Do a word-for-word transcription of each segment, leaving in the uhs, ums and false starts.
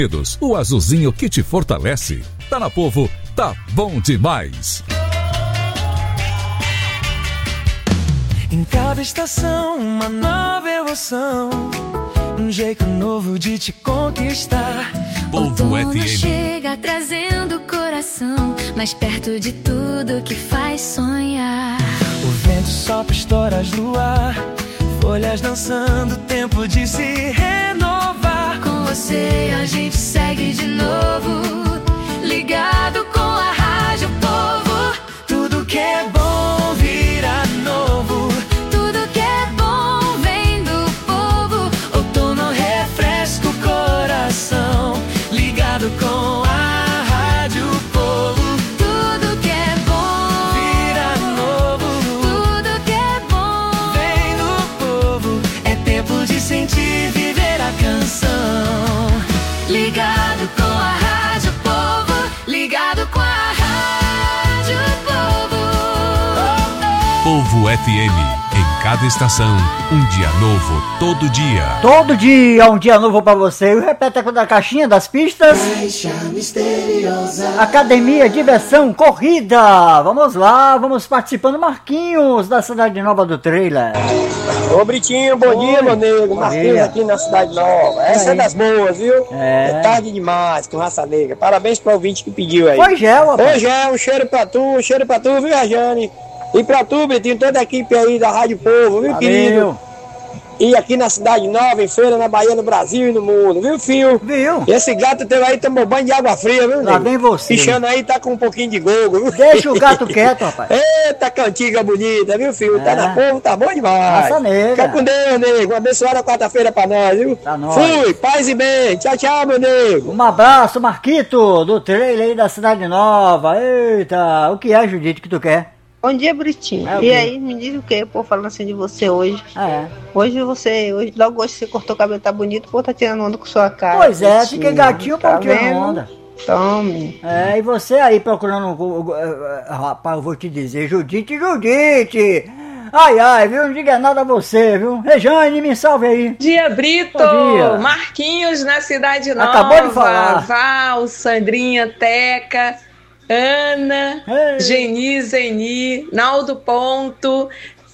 O azulzinho que te fortalece. Tá na Povo, tá bom demais. Em cada estação, uma nova emoção, um jeito novo de te conquistar. Povo F M. Chega trazendo o coração mais perto de tudo que faz sonhar. O vento sopra histórias no ar, folhas dançando, tempo de se renovar. Com você a gente segue de novo, ligado com a Rádio Povo. Tudo que é bom vira novo, tudo que é bom vem do povo. Outono refresca o coração, ligado com a Rádio Povo. Tudo que é bom vira novo, tudo que é bom vem do povo. É tempo de sentir, viver a canção. Ligado com a Rádio Povo, ligado com a Rádio Povo. Povo F M, em cada estação, um dia novo, todo dia. Todo dia, um dia novo pra você. E o repeteco da caixinha das pistas. Caixa misteriosa. Academia, diversão, corrida. Vamos lá, vamos participando. Marquinhos, da Cidade Nova do Trailer. Ô Britinho, bom Oi. dia, meu nego. Marquinhos dia. aqui na Cidade Nova. Essa é, Aí. das boas, viu? É. É tarde demais com raça negra. Parabéns pro ouvinte que pediu aí. Foi gel, rapaz. Hoje é um cheiro pra tu, um cheiro pra tu, viu, Rajane? E pra tu, Britinho, toda a equipe aí da Rádio Povo, viu, Valeu. querido? E aqui na Cidade Nova, em feira, na Bahia, no Brasil e no mundo, viu, filho? Viu? E esse gato teu aí tomou banho de água fria, viu, Lá nego? vem você. Pichando aí, tá com um pouquinho de gogo, viu? Deixa o gato quieto, rapaz. Eita, cantiga bonita, viu, filho? Tá É. na Povo, tá bom demais. Raça negra. Fica com Deus, nego. Uma abençoada quarta-feira pra nós, viu? Pra nós. Fui, paz e bem. Tchau, tchau, meu nego. Um abraço, Marquito, do trailer aí da Cidade Nova. Eita, o que é, Judite, que tu quer? Bom dia, Britinho. É, e bom. aí, me diz o que, pô, falando assim de você hoje. Ah, é. Hoje você, hoje, logo hoje você cortou o cabelo, tá bonito, pô, tá tirando onda com sua cara. Pois é, Britinho. fiquei gatinho tá pra tirar vendo? onda. Tome. É, e você aí procurando, um- rapaz, eu vou te dizer, Judite, Judite! Ai, ai, viu? Não diga nada a você, viu? Rejane, me salve aí. Dia, Brito! Bom dia. Marquinhos na Cidade Nova. Acabou de falar. Val, Sandrinha, Teca, Ana, Ei. Geni, Zeni, Naldo Ponto,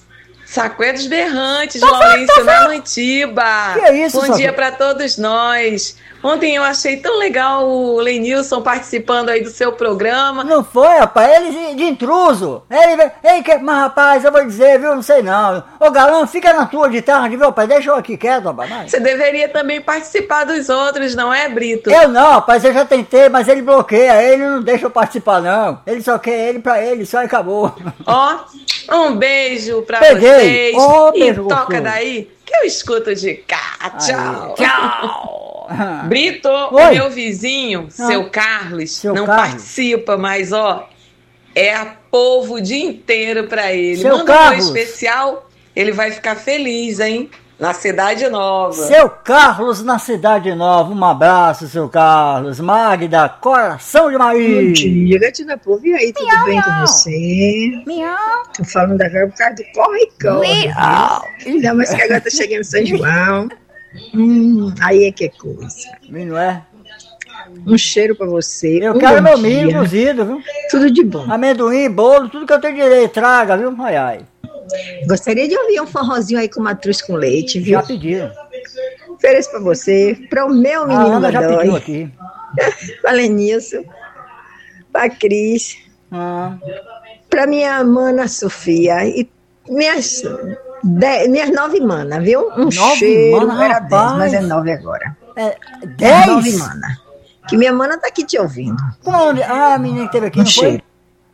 Saqué dos Berrantes, Laurêncio na Mantiba. Que é isso, Bom Saqué? dia pra todos nós. Ontem eu achei tão legal o Lenilson participando aí do seu programa. Não foi, rapaz, ele de, de intruso. Ele, ele quer, mas rapaz, eu vou dizer, viu? Não sei não. Ô galão, fica na tua de tarde, viu, rapaz? Deixa eu aqui quieto, rapaz. Vai. Você deveria também participar dos outros, não é, Brito? Eu não, rapaz, eu já tentei, mas ele bloqueia, ele não deixa eu participar, não. Ele só quer ele pra ele, só e acabou. Ó, um beijo pra Peguei. vocês. Ó, e beijo toca gostoso. daí que eu escuto de cá. Tchau. Aí, tchau. Brito, Oi. o meu vizinho, Ah. seu Carlos, Seu não Carlos. participa, mas ó, é a povo o dia inteiro pra ele. Seu Manda um Carlos. oi especial, ele vai ficar feliz, hein? Na Cidade Nova. Seu Carlos na Cidade Nova, um abraço, seu Carlos. Magda, coração de Bom Maria. dia, gatina povo. E aí, tudo bem com você? Miau. Tô falando da agora por causa do corre e corre. Miau. Ainda mais que agora tá chegando São João. Hum, aí é que é coisa. Não é? Um cheiro pra você. Eu um quero bom meu dia. milho cozido, viu? Tudo de bom. Amendoim, bolo, tudo que eu tenho direito, traga, viu? Ai, ai. Gostaria de ouvir um forrozinho aí com matruz com leite, viu? Já pediram. Ofereço pra você, para o meu A menino Ana já pediu Godoy, aqui. pra Lenilson, pra Cris, Ah, pra minha mana Sofia e minhas, dez, minhas nove manas, viu? Um Nove cheiro, mana, era dez, rapaz. mas é nove agora. é, Nove dez? mana. Que minha mana tá aqui te ouvindo. Onde? Ah, a menina que teve aqui, Um não foi? cheiro.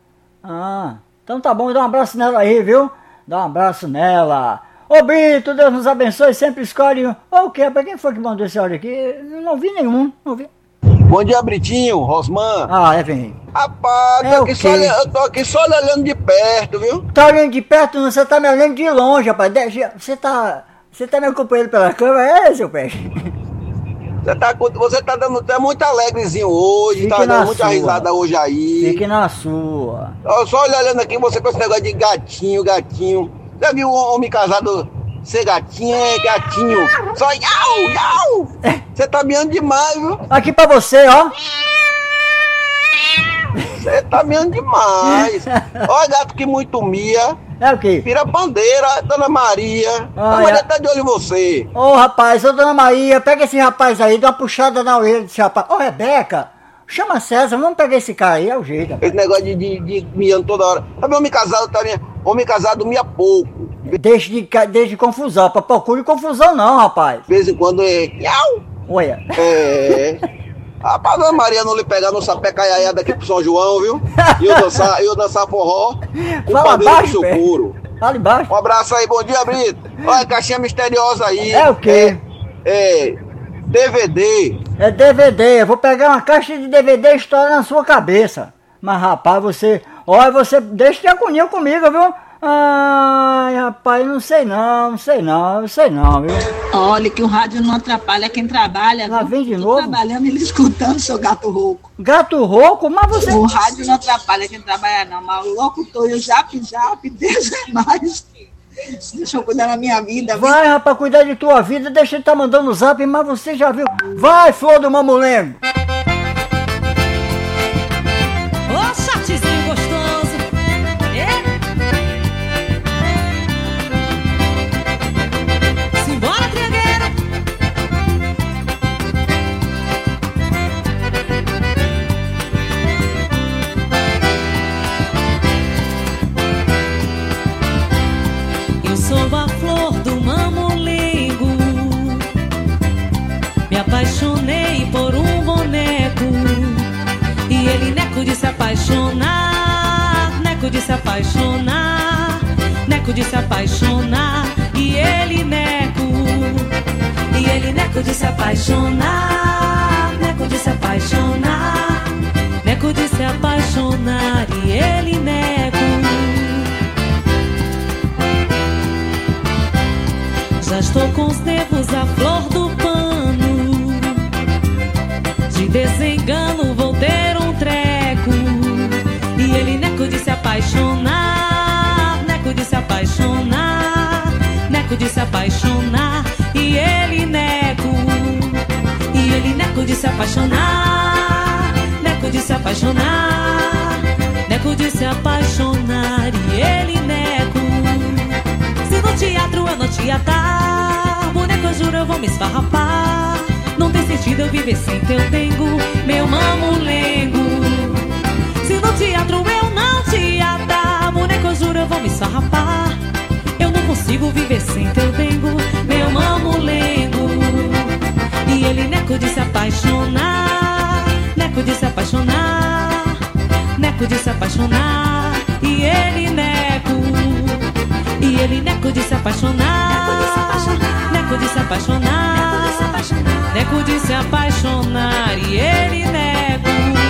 Ah, então tá bom, dá um abraço nela aí, viu? Dá um abraço nela. Ô Brito, Deus nos abençoe, sempre escolhe. Ô, o que? Pra quem foi que mandou esse áudio aqui? Eu não vi nenhum, não vi. Bom dia, Britinho, Rosman. Ah, é, vem. Rapaz, tô É o aqui quê? só, olha- eu tô aqui só olhando de perto, viu? Tá olhando de perto, não, você tá me olhando de longe, rapaz. Deixa- Você tá. Você tá me acompanhando pela câmera, é, seu peixe? Você tá, com- você tá dando até muito alegrezinho hoje, Fique tá na dando muita sua. risada hoje aí. Fique na sua. Ó, só olhando aqui, você com esse negócio de gatinho, gatinho. Já viu um homem casado ser gatinha é gatinho. Só iau, iau. Você tá miando demais, viu? Aqui pra você, ó. Você tá miando demais. Ó, gato que muito mia. É o quê? Vira bandeira, Dona Maria. Ah, a Maria é. tá de olho em você. Ô, rapaz, ô, Dona Maria, pega esse rapaz aí, dá uma puxada na orelha desse rapaz. Ô, Rebeca, chama César, vamos pegar esse cara aí, é o jeito. Rapaz. Esse negócio de, de, de miando toda hora. Sabe, homem casado tá minha... Homem casado mia pouco. Deixa de, deixa de confusão, pra procure confusão não, rapaz. De vez em quando é... Iau. Olha. É... Rapaz, Dona Maria não lhe pegar no sapé caiaiá daqui pro São João, viu? E eu dançar, eu dançar forró com Fala pandeiro baixo, do seu couro. Fala embaixo. Um abraço aí, bom dia, Brito. Olha, caixinha misteriosa aí. É o quê? É, é D V D. É D V D, eu vou pegar uma caixa de D V D e estourar na sua cabeça. Mas rapaz, você... Olha, você deixa de agonia comigo, viu? Ai, rapaz, não sei não, não sei não, não sei não, viu? Olha que o rádio não atrapalha quem trabalha. Lá viu? vem de Tô novo? trabalhando ele escutando seu gato rouco. Gato rouco? Mas você... O rádio não atrapalha quem trabalha não, mas o locutor e o zap zap, Deus é mais. Deixa eu cuidar da minha vida. viu? Vai, rapaz, cuidar de tua vida, deixa ele tá mandando zap, mas você já viu. Vai, flor do mamulengo. Ô, chatezinho gostoso. É? Simbora, triangueiro. Eu sou a flor do mamulengo. Me apaixonei por um boneco. E ele neco de se apaixonar, neco de se apaixonar, neco de se apaixonar. E ele neco, e ele neco de se apaixonar, neco de se apaixonar, neco de se apaixonar. E ele neco. Já estou com os nervos à flor do pano. De desengano vou ter um treco. E ele neco de se apaixonar, neco de se apaixonar, neco de se apaixonar. E ele neco, e ele neco de se apaixonar, neco de se apaixonar, neco de se apaixonar. E ele neco. Se no teatro eu não te atar, boneco eu juro eu vou me esfarrapar. Não tem sentido eu viver sem teu dengo, meu mamulengo. Se no teatro eu não te atar, boneco eu juro eu vou me esfarrapar. Eu não consigo viver sem teu dengo, meu mamulengo. E ele neco de se apaixonar, neco de se apaixonar, neco de se apaixonar. E ele neco, e ele neco de se apaixonar, neco de se apaixonar, neco de se apaixonar. E ele neco.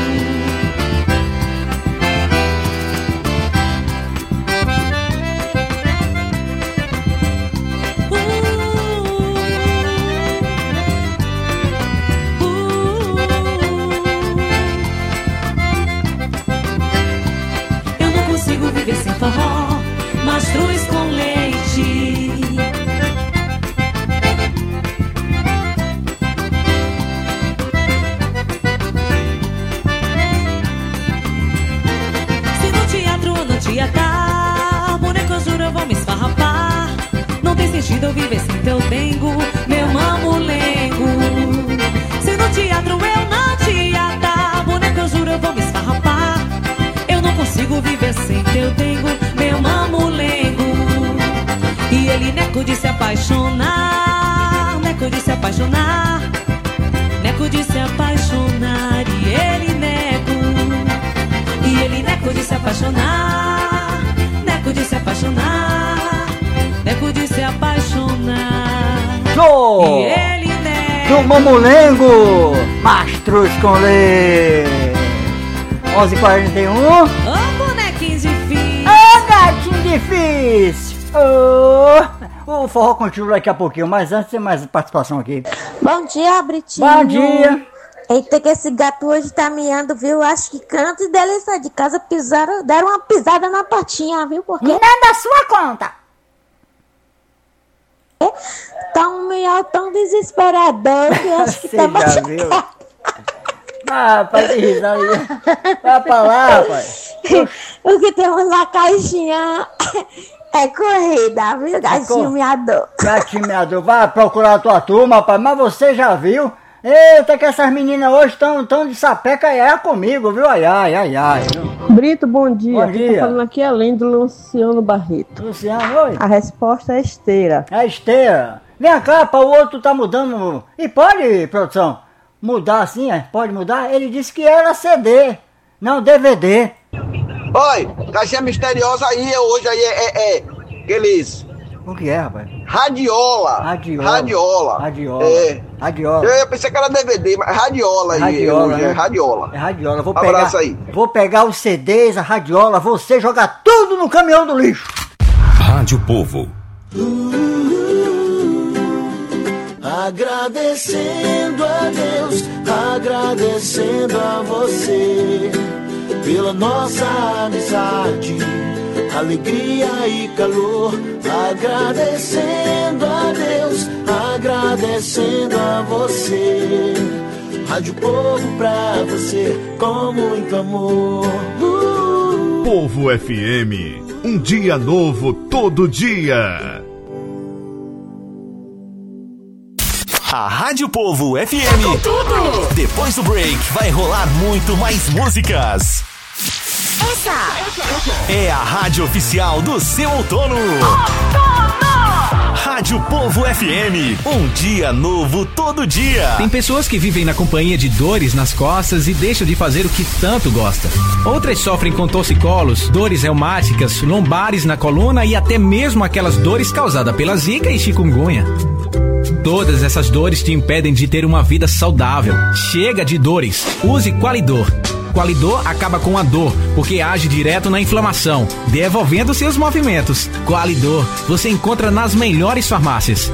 Eu não consigo viver sem forró, mastruz com leite. Se no teatro eu não te atar, boneco eu juro eu vou me esfarrapar. Não tem sentido eu viver sem teu dengo, meu mamulengo. Se no teatro eu não te atar, boneco eu juro eu vou me esfarrapar. Eu não consigo viver sem teu dengo, meu mamulengo. E ele neco de se apaixonar, neco de se apaixonar, neco de se apaixonar. E ele neco, e ele neco de se apaixonar, neco de se apaixonar, neco de se apaixonar. Show! E ele neco do mamulengo, mastruz com leite. onze e quarenta e um. Ô, bonequinho difícil. Ô, gatinho difícil. Ô, o forró continua daqui a pouquinho, mas antes tem mais participação aqui. Bom dia, Britinho. Bom dia. Eita, que esse gato hoje tá miando, viu? Acho que antes dele sair de casa, pisaram, deram uma pisada na patinha, viu? Porque... Não é da sua conta. Tá um miau tão desesperador que eu acho que Você tá já machucado. viu? Ah, rapaz, que risada aí. Vai pra lá, rapaz. O que temos na caixinha é corrida, viu? Gatinho miador. Gatinho miador, vai procurar a tua turma, rapaz, mas você já viu? Eita, que essas meninas hoje estão tão de sapeca e é comigo, viu? Ai, ai, ai, ai. Brito, bom dia. Bom Quem dia. tá falando aqui é além do Luciano Barreto. Luciano, oi. A resposta é esteira. É esteira. Vem cá, pá, o outro tá mudando. E pode, produção, mudar assim, é? Pode mudar? Ele disse que era C D, não D V D. Oi, caixinha misteriosa aí hoje aí é, é, é aqueles... O que é, rapaz? Radiola. Radiola. Radiola. Radiola. É. Radiola. Eu pensei que era D V D, mas radiola aí Radiola, hoje, né? é radiola. É radiola. Vou Um abraço pegar, aí. Vou pegar os C Ds, a radiola, você jogar tudo no caminhão do lixo. Rádio Povo. Agradecendo a Deus, agradecendo a você pela nossa amizade, alegria e calor. Agradecendo a Deus, agradecendo a você. Rádio Povo pra você com muito amor. Uh! Povo F M, um dia novo todo dia. A Rádio Povo F M. Tudo. Depois do break vai rolar muito mais músicas. Essa é a rádio oficial do seu outono. Rádio Povo F M, um dia novo todo dia. Tem pessoas que vivem na companhia de dores nas costas e deixam de fazer o que tanto gosta. Outras sofrem com torcicolos, dores reumáticas, lombares na coluna e até mesmo aquelas dores causadas pela zika e chikungunya. Todas essas dores te impedem de ter uma vida saudável. Chega de dores. Use Qualidor. Qualidor acaba com a dor, porque age direto na inflamação, devolvendo seus movimentos. Qualidor, você encontra nas melhores farmácias.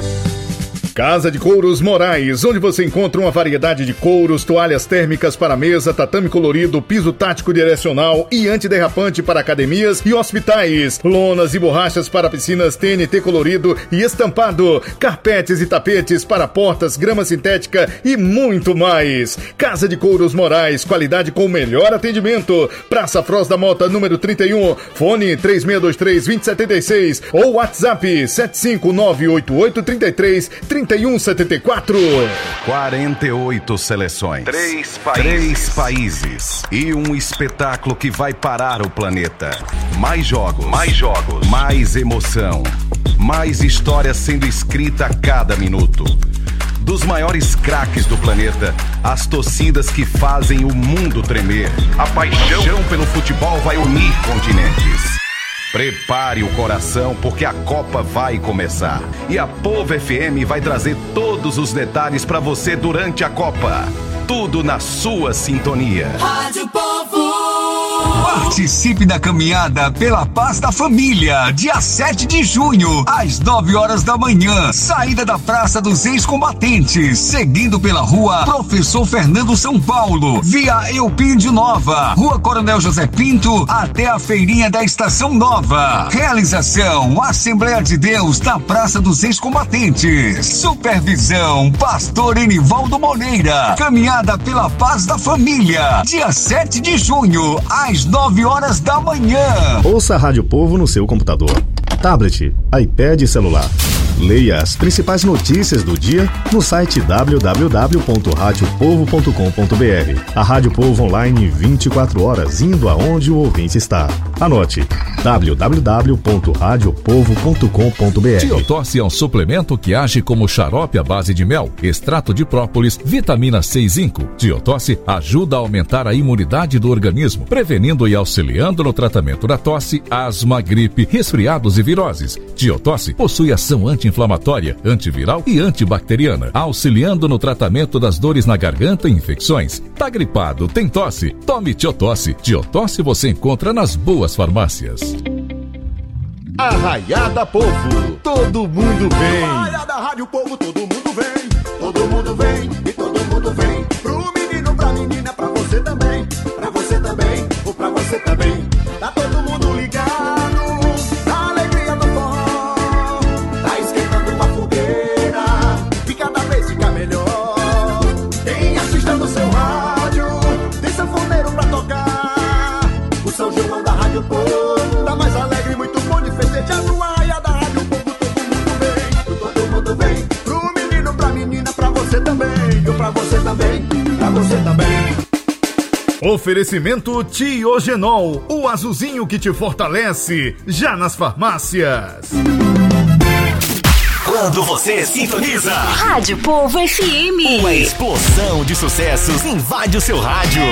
Casa de Couros Moraes, onde você encontra uma variedade de couros, toalhas térmicas para mesa, tatame colorido, piso tático direcional e antiderrapante para academias e hospitais, lonas e borrachas para piscinas T N T colorido e estampado, carpetes e tapetes para portas, grama sintética e muito mais. Casa de Couros Moraes, qualidade com o melhor atendimento. Praça Froz da Mota, número trinta e um, fone três seis dois três, dois zero sete seis ou WhatsApp sete cinco nove oito oito três três, trinta e um setenta e quatro. quarenta e oito seleções. Três países. Três países. E um espetáculo que vai parar o planeta. Mais jogos. Mais jogos. Mais emoção. Mais história sendo escrita a cada minuto. Dos maiores craques do planeta, as torcidas que fazem o mundo tremer. A paixão pelo futebol vai unir continentes. Prepare o coração porque a Copa vai começar. E a Povo F M vai trazer todos os detalhes para você durante a Copa. Tudo na sua sintonia. Rádio Povo. Participe da caminhada pela paz da família, dia sete de junho, às nove horas da manhã, saída da Praça dos Ex-Combatentes, seguindo pela rua Professor Fernando São Paulo, via Eupíndio Nova, Rua Coronel José Pinto, até a Feirinha da Estação Nova. Realização, Assembleia de Deus da Praça dos Ex-Combatentes. Supervisão, Pastor Enivaldo Moreira. Caminhada pela paz da família, dia sete de junho, às nove horas da manhã. Ouça a Rádio Povo no seu computador, tablet, iPad e celular. Leia as principais notícias do dia no site w w w ponto rádio povo ponto com ponto b r. A Rádio Povo online vinte e quatro horas, indo aonde o ouvinte está. Anote: w w w ponto rádio povo ponto com ponto b r. Tiotosse é um suplemento que age como xarope à base de mel, extrato de própolis, vitamina C e zinco. Tiotosse ajuda a aumentar a imunidade do organismo, prevenindo e auxiliando no tratamento da tosse, asma, gripe, resfriados e viroses. Tiotosse possui ação anti-inflamatória, antiviral e antibacteriana, auxiliando no tratamento das dores na garganta e infecções. Tá gripado, tem tosse? Tome Tiotosse. Tiotosse você encontra nas boas farmácias. Arraiada Povo, todo mundo vem. Arraiada Rádio Povo, todo mundo vem. Todo mundo vem e todo mundo vem. Pro menino, pra menina, pra você também. Pra você também, ou pra você também. Tá todo mundo ligado na alegria do forró. Tá esquentando uma fogueira. também. Oferecimento Tiogenol, o azulzinho que te fortalece, já nas farmácias. Quando você sintoniza Rádio Povo F M, uma explosão de sucessos invade o seu rádio.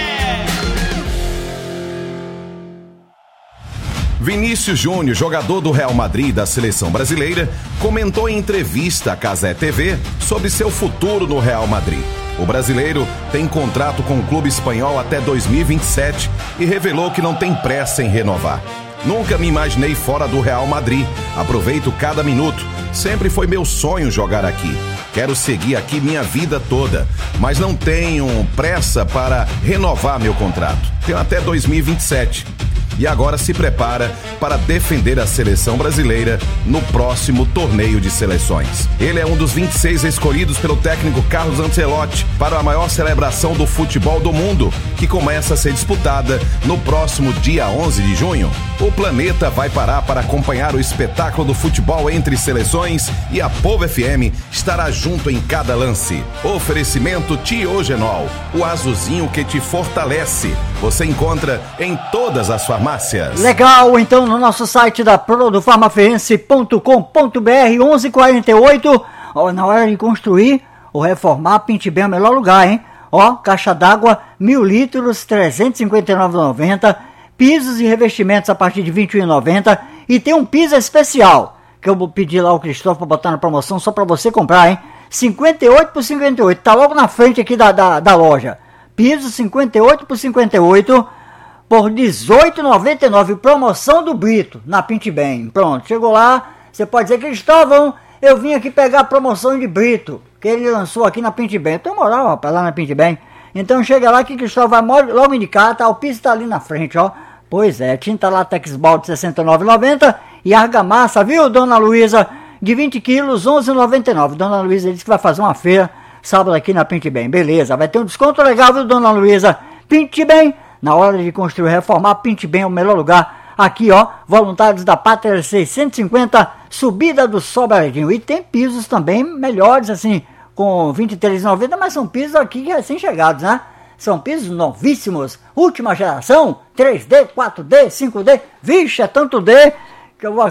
Vinícius Júnior, jogador do Real Madrid da seleção brasileira, comentou em entrevista à Cazé T V sobre seu futuro no Real Madrid. O brasileiro tem contrato com o clube espanhol até dois mil e vinte e sete e revelou que não tem pressa em renovar. Nunca me imaginei fora do Real Madrid. Aproveito cada minuto. Sempre foi meu sonho jogar aqui. Quero seguir aqui minha vida toda, mas não tenho pressa para renovar meu contrato. Tenho até dois mil e vinte e sete. E agora se prepara para defender a seleção brasileira no próximo torneio de seleções. Ele é um dos vinte e seis escolhidos pelo técnico Carlos Ancelotti para a maior celebração do futebol do mundo, que começa a ser disputada no próximo dia onze de junho. O planeta vai parar para acompanhar o espetáculo do futebol entre seleções e a Povo F M estará junto em cada lance. Oferecimento Tiogenol, o azulzinho que te fortalece. Você encontra em todas as farmácias. Legal, então no nosso site da Prodo Farmafense ponto com ponto b r, onze quarenta e oito, ó, na hora de construir ou reformar, pinte bem o melhor lugar, hein? Ó, caixa d'água, mil litros, trezentos e cinquenta e nove reais e noventa centavos, pisos e revestimentos a partir de vinte e um reais e noventa centavos, e tem um piso especial, que eu vou pedir lá ao Cristóvão para botar na promoção só para você comprar, hein? cinquenta e oito por cinquenta e oito, tá logo na frente aqui da, da, da loja. Piso cinquenta e oito por cinquenta e oito por dezoito reais e noventa e nove centavos, promoção do Brito, na Pinte Bem. Pronto, chegou lá, você pode dizer, Cristóvão, eu vim aqui pegar a promoção de Brito, que ele lançou aqui na Pinte Bem. Então, moral, rapaz, lá na Pinte Bem. Então chega lá que Cristóvão vai logo indicar, tá? O piso tá ali na frente, ó. Pois é, tinta látex balde sessenta e nove reais e noventa centavos e argamassa, viu, dona Luísa, de vinte quilos, onze reais e noventa e nove centavos. Dona Luísa disse que vai fazer uma feira sábado aqui na Pinte Bem. Beleza, vai ter um desconto legal, viu, dona Luísa? Pinte Bem, na hora de construir e reformar, Pinte Bem é o melhor lugar. Aqui, ó, Voluntários da Pátria seiscentos e cinquenta, subida do Sobradinho. E tem pisos também melhores, assim, com vinte e três reais e noventa centavos, mas são pisos aqui recém-chegados, né? São pisos novíssimos, última geração, três D, quatro D, cinco D, vixe, é tanto D que eu vou...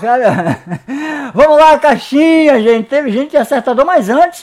Vamos lá, caixinha, gente, teve gente acertador, mas antes,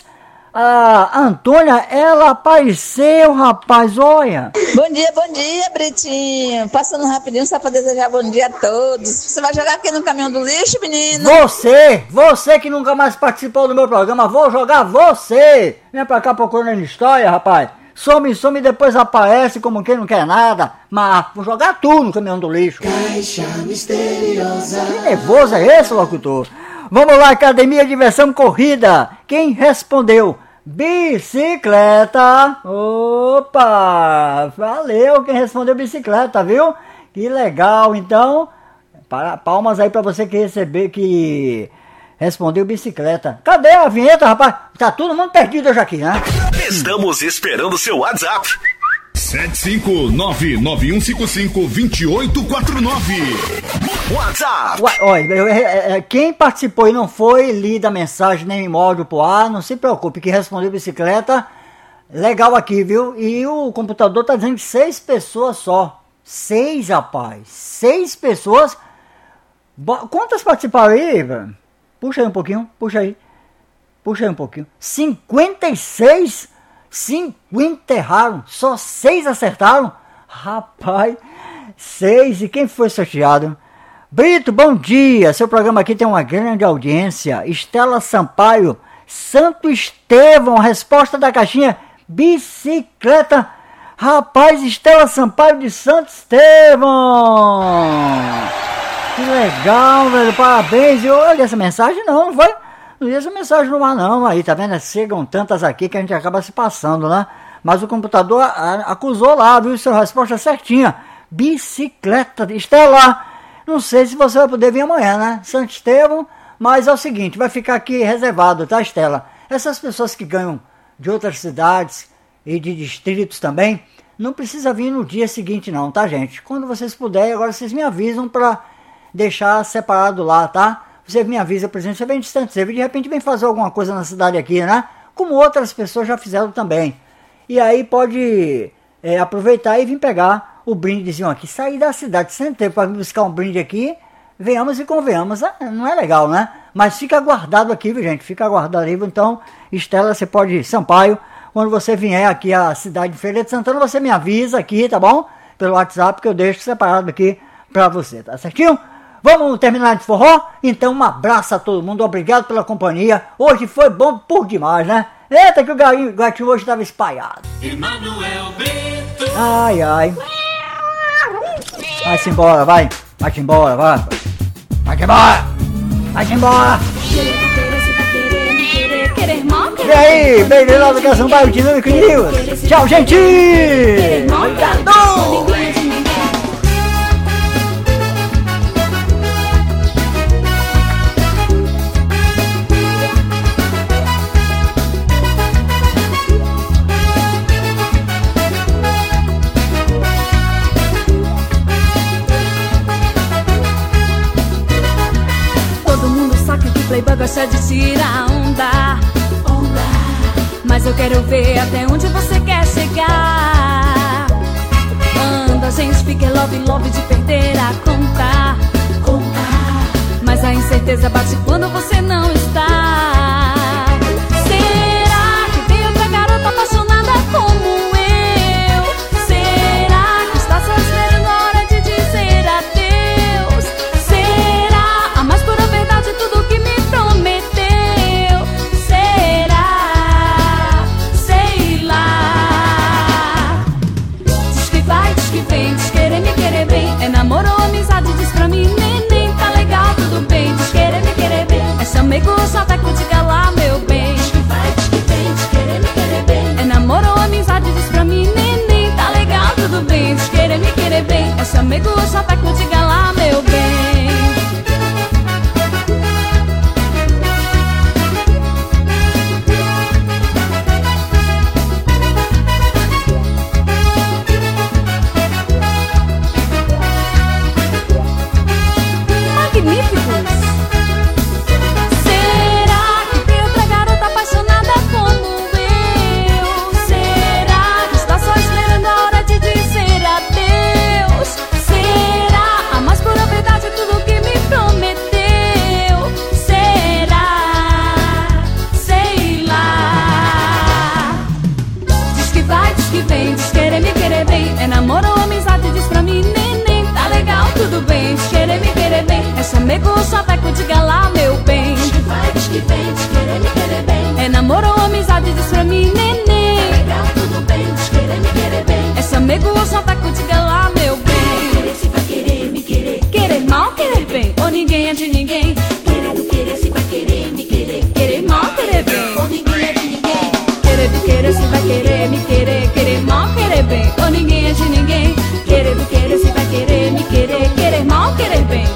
a Antônia, ela apareceu, rapaz, olha. Bom dia, bom dia, Britinho, passando rapidinho só para desejar bom dia a todos. Você vai jogar aqui no caminhão do lixo, menino? Você, você que nunca mais participou do meu programa, vou jogar você. Vem pra cá procurando história, rapaz. Some, some e depois aparece como quem não quer nada. Mas vou jogar tudo no caminhão do lixo. Caixa misteriosa. Que nervoso é esse, locutor? Vamos lá, Academia Diversão Corrida. Quem respondeu? Bicicleta. Opa, valeu quem respondeu bicicleta, viu? Que legal, então. Para, palmas aí pra você que recebeu, que... respondeu bicicleta. Cadê a vinheta, rapaz? Tá todo mundo perdido hoje aqui, né? Estamos esperando seu WhatsApp. sete cinco nove nove um cinco cinco dois oito quatro nove. WhatsApp. Ué, olha, eu, é, é, quem participou e não foi lida a mensagem nem em áudio pro ar, não se preocupe, que respondeu bicicleta, legal aqui, viu? E o computador tá dizendo que seis pessoas só. Seis, rapaz. Seis pessoas. Bo- Quantas participaram aí, velho? Puxa aí um pouquinho, puxa aí. Puxa aí um pouquinho. cinquenta e seis? cinquenta erraram. Só seis acertaram? Rapaz, seis. E quem foi sorteado? Brito, bom dia. Seu programa aqui tem uma grande audiência. Estela Sampaio, Santo Estevão, resposta da caixinha, bicicleta. Rapaz, Estela Sampaio de Santo Estevão. Que legal, velho, parabéns. Eu olhei essa mensagem, não, não foi? Não li essa mensagem no ar, não. Aí, tá vendo? Chegam tantas aqui que a gente acaba se passando, né? Mas o computador a, acusou lá, viu? Sua resposta certinha. Bicicleta. Estela, não sei se você vai poder vir amanhã, né? Santo Estevão, mas é o seguinte, vai ficar aqui reservado, tá, Estela? Essas pessoas que ganham de outras cidades e de distritos também, não precisa vir no dia seguinte, não, tá, gente? Quando vocês puderem, agora vocês me avisam pra deixar separado lá, tá? Você me avisa, por exemplo, você vem distante, você de repente vem fazer alguma coisa na cidade aqui, né? Como outras pessoas já fizeram também. E aí pode é, aproveitar e vir pegar o brindezinho aqui. Sair da cidade sem tempo para buscar um brinde aqui, venhamos e convenhamos. Não é legal, né? Mas fica guardado aqui, viu, gente? Fica guardado aí. Então, Estela, você pode, Sampaio, quando você vier aqui à cidade de Feira de Santana, você me avisa aqui, tá bom? Pelo WhatsApp que eu deixo separado aqui pra você, tá certinho? Vamos terminar de forró? Então um abraço a todo mundo, obrigado pela companhia. Hoje foi bom por demais, né? Eita que o gatinho, gatinho hoje estava espalhado. Emanuel Brito. Ai, ai. Vai-se embora, vai. Vai-se embora, vai. Vai-se embora. Vai-se embora. E aí, bem-vindo ao Educação Bairro Dinâmico News. Tchau, gente! Obrigado! Todo mundo saca que Playboy gosta de tirar onda. Mas eu quero ver até onde você quer chegar. Quando a gente fica love, love de perder a conta, conta. Mas a incerteza bate quando você não está. Será que tem outra garota apaixonada como eu? Será que está só esperando a hora de dizer adeus? Será a mais pura verdade tudo que me prometeu? É namoro ou amizade, diz pra mim, neném, tá legal, tudo bem. Diz querer me querer bem, é chamego ou chaveco, diga lá, meu bem. Diz que vai, diz que vem, diz querer me querer bem. É namoro ou amizade, diz pra mim, neném, tá legal, tudo bem. Diz querer me querer bem, é chamego ou chaveco, diga lá, meu bem. Chamego ou chaveco, diga lá, meu bem. Diz que vai, diz que vem, diz querer me querer bem. É namoro ou amizade, diz pra mim, neném. É legal, tudo bem, diz querer me querer bem. É chamego ou chaveco, diga lá, meu bem. Querer se vai querer me querer. Querer mal, querer bem, ou ninguém é de ninguém. Querer do querer se vai querer me querer. Querer mal, querer bem, ou ninguém é de ninguém. Querer do querer se vai querer me querer. Querer mal, querer bem, ou ninguém é de ninguém. Querer do querer se vai querer me querer. Querer mal, querer bem.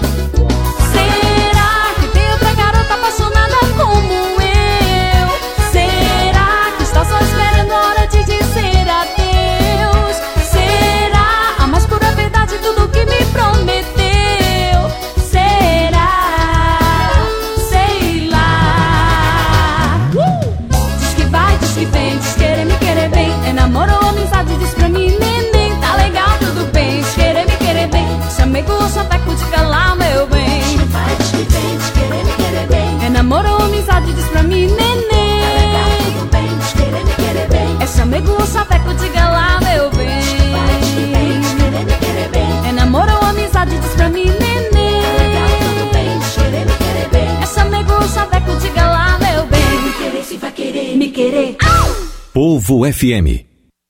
Chaveco, diga lá, meu bem. Diz que vai, diz que vem, diz querer me querer bem. É namoro ou amizade, diz pra mim, neném. É legal, tudo bem, diz querer me querer bem. É chamego ou chaveco, diga lá, meu bem. Diz que vai, diz que vem, diz querer me querer bem. É namoro ou amizade, diz pra mim, neném. É legal, tudo bem, diz querer me querer bem. É chamego ou chaveco, diga lá, meu bem. Me querer se vai querer, me querer. Povo F M.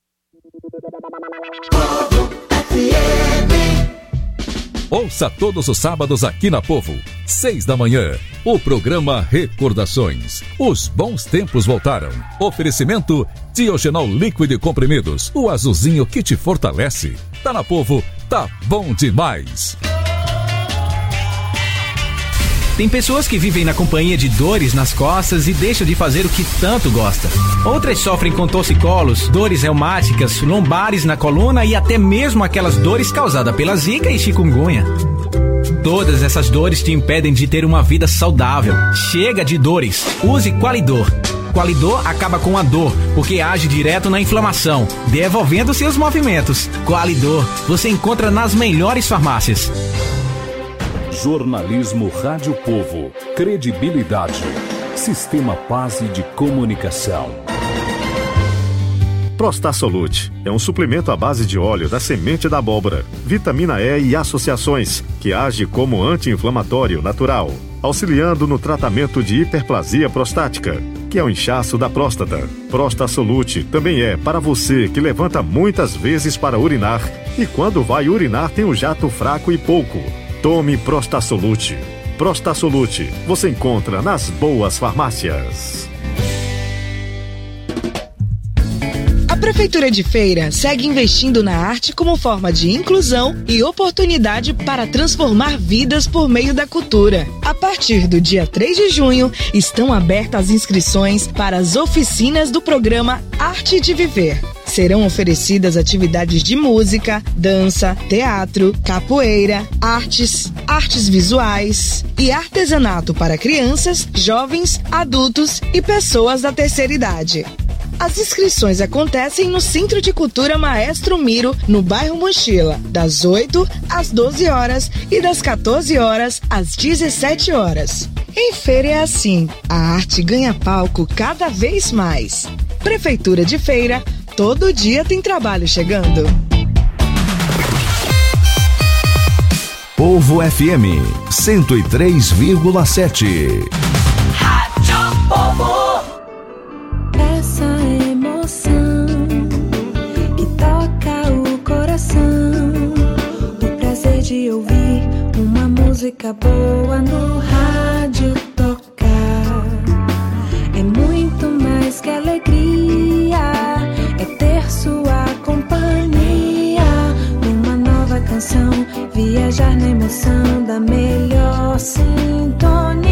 Povo F M. Ouça todos os sábados aqui na Povo, seis da manhã, o programa Recordações. Os bons tempos voltaram. Oferecimento Diogenol líquido e comprimidos, o azulzinho que te fortalece. Tá na Povo, tá bom demais. Tem pessoas que vivem na companhia de dores nas costas e deixam de fazer o que tanto gosta. Outras sofrem com torcicolos, dores reumáticas, lombares na coluna e até mesmo aquelas dores causadas pela zika e chikungunya. Todas essas dores te impedem de ter uma vida saudável. Chega de dores. Use Qualidor. Qualidor acaba com a dor, porque age direto na inflamação, devolvendo seus movimentos. Qualidor, você encontra nas melhores farmácias. Jornalismo Rádio Povo. Credibilidade. Sistema Paz de Comunicação. Prostasolute é um suplemento à base de óleo da semente da abóbora, vitamina E e associações, que age como anti-inflamatório natural, auxiliando no tratamento de hiperplasia prostática, que é o inchaço da próstata. Prostasolute também é para você que levanta muitas vezes para urinar e quando vai urinar tem um jato fraco e pouco. Tome Prostasolute. Prostasolute você encontra nas boas farmácias. A Prefeitura de Feira segue investindo na arte como forma de inclusão e oportunidade para transformar vidas por meio da cultura. A partir do dia três de junho, estão abertas as inscrições para as oficinas do programa Arte de Viver. Serão oferecidas atividades de música, dança, teatro, capoeira, artes, artes visuais e artesanato para crianças, jovens, adultos e pessoas da terceira idade. As inscrições acontecem no Centro de Cultura Maestro Miro, no bairro Mochila, das oito às doze horas e das quatorze horas às dezessete horas. Em Feira é assim, a arte ganha palco cada vez mais. Prefeitura de Feira, todo dia tem trabalho chegando. Povo F M cento e três vírgula sete. Rádio Povo. Essa emoção que toca o coração, o prazer de ouvir uma música boa no rádio tocar, é muito mais que alegria, é ter sua companhia numa nova canção, viajar na emoção da melhor sintonia.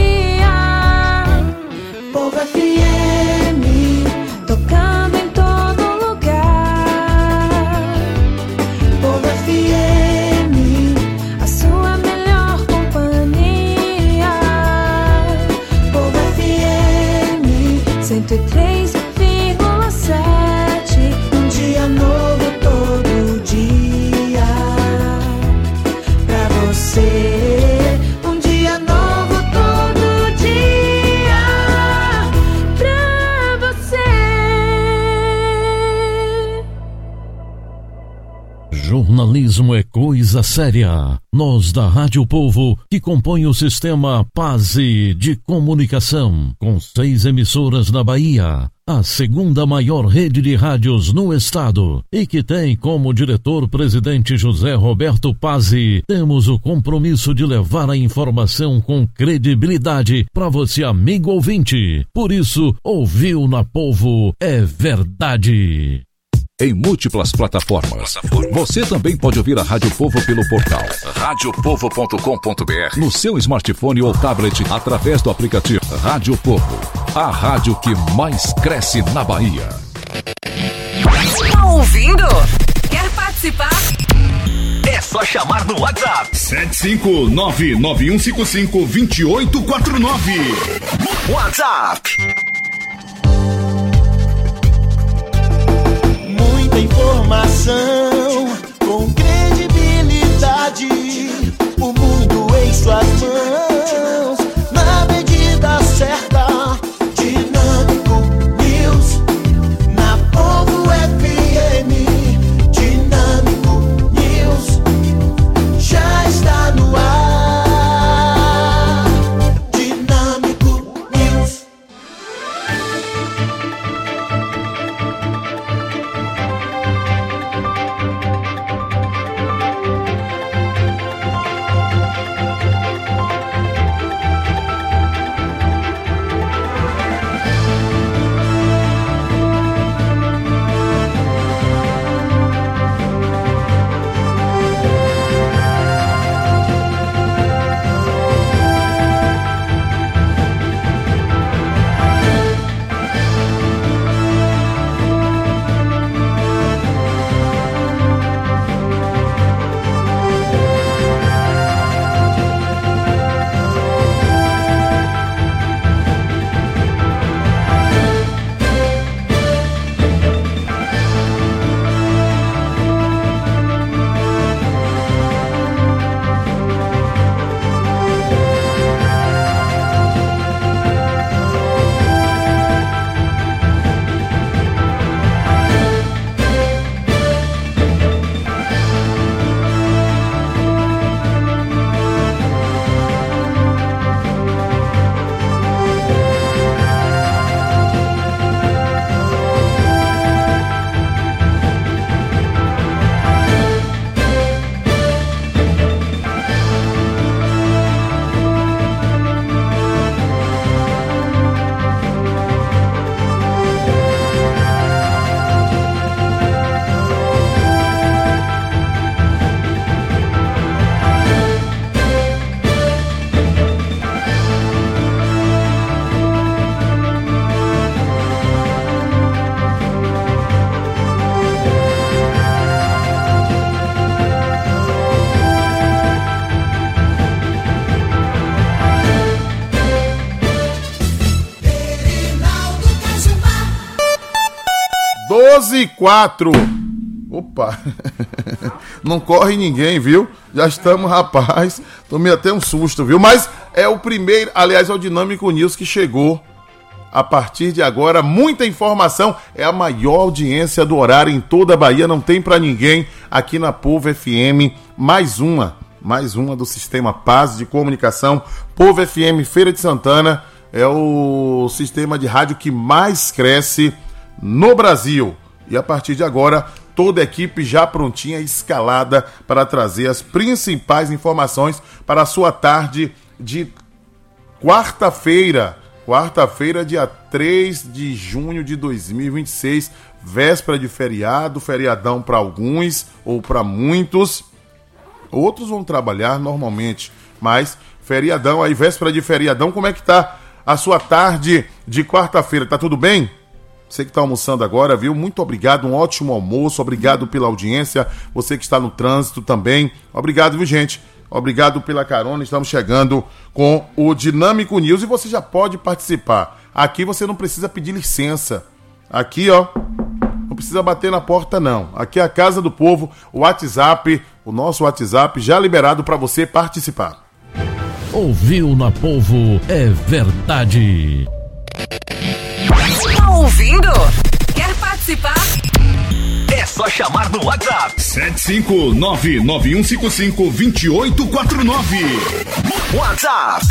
Povo F M, tocando em todo lugar. Povo F M, a sua melhor companhia. Povo F M, cento e três vírgula sete, um dia novo todo dia. Pra você, um dia novo todo dia. Pra você. Jornalismo é coisa séria. Nós da Rádio Povo, que compõe o sistema Paz de Comunicação, com seis emissoras na Bahia, a segunda maior rede de rádios no estado, e que tem como diretor-presidente José Roberto Pazzi, temos o compromisso de levar a informação com credibilidade para você, amigo ouvinte. Por isso, ouviu na Povo é verdade. Em múltiplas plataformas. Você também pode ouvir a Rádio Povo pelo portal rádio povo ponto com ponto b r, no seu smartphone ou tablet, através do aplicativo Rádio Povo, a rádio que mais cresce na Bahia. Tá ouvindo? Quer participar? É só chamar no WhatsApp sete cinco nove nove um cinco cinco dois oito quatro nove. WhatsApp. Muita informação com credibilidade, o mundo em suas mãos, na medida certa. Dinâmico News, na Povo F M. Dinâmico News, já está no ar. Dinâmico News. doze e quatro. Opa, não corre ninguém, viu? Já estamos, rapaz, tomei até um susto, viu? Mas é o primeiro, aliás, é o Dinâmico News que chegou. A partir de agora, muita informação, é a maior audiência do horário em toda a Bahia, não tem pra ninguém aqui na Povo F M, mais uma, mais uma do Sistema Paz de Comunicação. Povo F M Feira de Santana é o sistema de rádio que mais cresce no Brasil. E a partir de agora, toda a equipe já prontinha, escalada para trazer as principais informações para a sua tarde de quarta-feira. Quarta-feira, dia três de junho de dois mil e vinte e seis, véspera de feriado, feriadão para alguns ou para muitos. Outros vão trabalhar normalmente, mas feriadão aí, véspera de feriadão, como é que tá a sua tarde de quarta-feira? Tá tudo bem? Você que está almoçando agora, viu? Muito obrigado, um ótimo almoço, obrigado pela audiência. Você que está no trânsito também, obrigado, viu, gente? Obrigado pela carona, estamos chegando com o Dinâmico News e você já pode participar. Aqui você não precisa pedir licença. Aqui, ó, não precisa bater na porta, não. Aqui é a Casa do Povo, o WhatsApp, o nosso WhatsApp já liberado para você participar. Ouviu na Povo, é verdade. Tá ouvindo? Quer participar? É só chamar no WhatsApp. sete cinco nove nove um cinco cinco dois oito quatro nove. WhatsApp.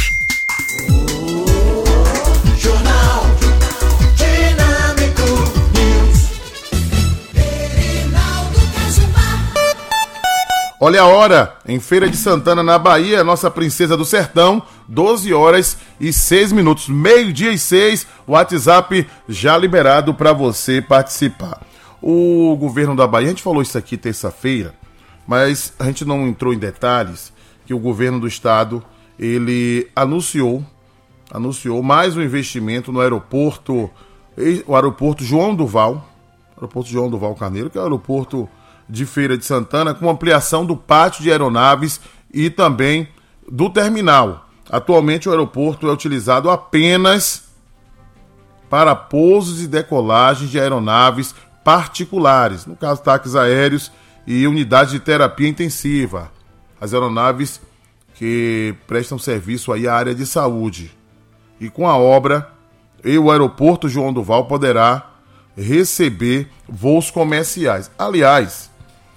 Jornal Dinâmico News. Reinaldo Cajubá. Olha a hora, em Feira de Santana, na Bahia, nossa princesa do sertão, doze horas e seis minutos, meio-dia e seis, o WhatsApp já liberado para você participar. O governo da Bahia, a gente falou isso aqui terça-feira, mas a gente não entrou em detalhes, que o governo do estado, ele anunciou, anunciou mais um investimento no aeroporto, o aeroporto João Duval, aeroporto João Duval Carneiro, que é o aeroporto de Feira de Santana, com ampliação do pátio de aeronaves e também do terminal. Atualmente o aeroporto é utilizado apenas para pousos e decolagens de aeronaves particulares, no caso táxis aéreos e unidades de terapia intensiva, as aeronaves que prestam serviço aí à área de saúde. E com a obra, o aeroporto João Duval poderá receber voos comerciais. Aliás,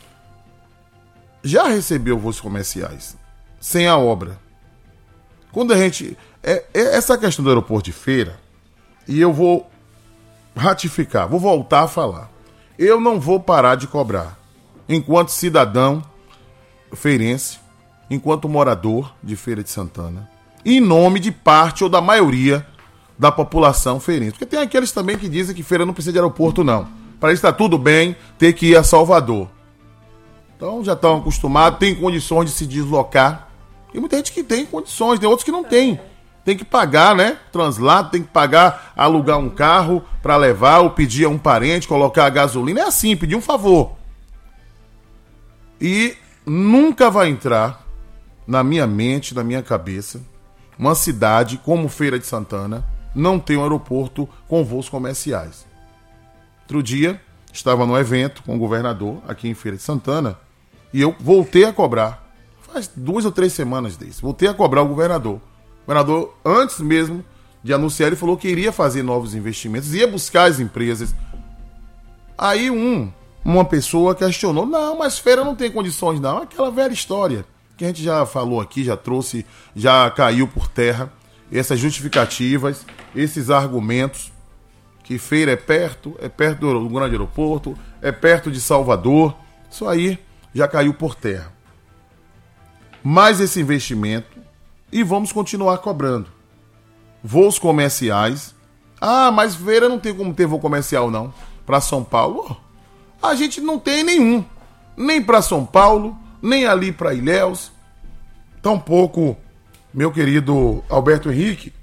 já recebeu voos comerciais sem a obra. Quando a gente... É, é essa questão do aeroporto de Feira, e eu vou ratificar, vou voltar a falar. Eu não vou parar de cobrar, enquanto cidadão feirense, enquanto morador de Feira de Santana, em nome de parte ou da maioria da população feirense. Porque tem aqueles também que dizem que Feira não precisa de aeroporto, não. Para eles está tudo bem ter que ir a Salvador. Então já estão acostumados, tem condições de se deslocar. Tem muita gente que tem condições, tem outros que não tem. Tem que pagar, né? Translado, tem que pagar, alugar um carro para levar, ou pedir a um parente, colocar a gasolina. É assim, pedir um favor. E nunca vai entrar na minha mente, na minha cabeça, uma cidade como Feira de Santana não tem um aeroporto com voos comerciais. Outro dia, estava num evento com o governador aqui em Feira de Santana e eu voltei a cobrar. Faz duas ou três semanas desse. Voltei a cobrar o governador. O governador, antes mesmo de anunciar, ele falou que iria fazer novos investimentos, ia buscar as empresas. Aí um, uma pessoa questionou, não, mas Feira não tem condições não. Aquela velha história que a gente já falou aqui, já trouxe, já caiu por terra. Essas justificativas, esses argumentos, que Feira é perto, é perto do grande aeroporto, é perto de Salvador, isso aí já caiu por terra. Mais esse investimento e vamos continuar cobrando. Voos comerciais. Ah, mas Feira não tem como ter voo comercial não. Para São Paulo, a gente não tem nenhum. Nem para São Paulo, nem ali para Ilhéus. Tampouco, meu querido Alberto Henrique.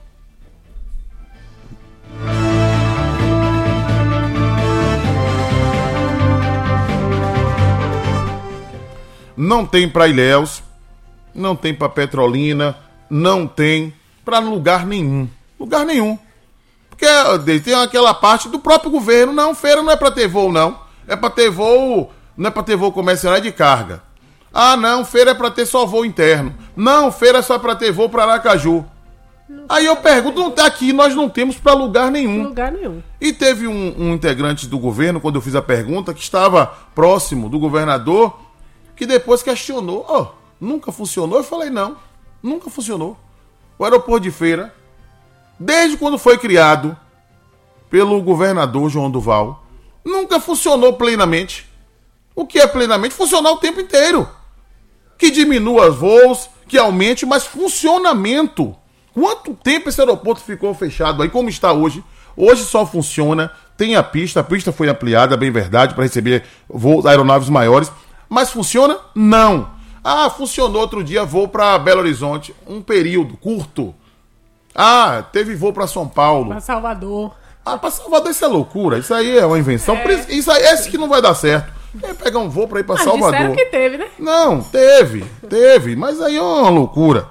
Não tem para Ilhéus, não tem para Petrolina, não tem para lugar nenhum. Lugar nenhum. Porque tem aquela parte do próprio governo, não, feira não é para ter voo, não. É para ter voo, não é para ter voo comercial, é de carga. Ah, não, feira é para ter só voo interno. Não, feira é só para ter voo para Aracaju. Aí eu pergunto, não, aqui nós não temos para lugar nenhum. Lugar nenhum. E teve um, um integrante do governo, quando eu fiz a pergunta, que estava próximo do governador, que depois questionou, ó, oh, nunca funcionou? Eu falei, não, nunca funcionou. O aeroporto de Feira, desde quando foi criado pelo governador João Duval, nunca funcionou plenamente. O que é plenamente? Funcionar o tempo inteiro. Que diminua os voos, que aumente, mas funcionamento. Quanto tempo esse aeroporto ficou fechado aí, como está hoje? Hoje só funciona, tem a pista, a pista foi ampliada, bem verdade, para receber voos, aeronaves maiores, mas funciona? Não. Ah, funcionou outro dia, voo para Belo Horizonte, um período curto. Ah, teve voo para São Paulo. Para Salvador. Ah, para Salvador isso é loucura, isso aí é uma invenção, é. Isso aí, esse que não vai dar certo. É pegar um voo para ir para Salvador. Disseram que teve, né? Não, teve, teve, mas aí é uma loucura.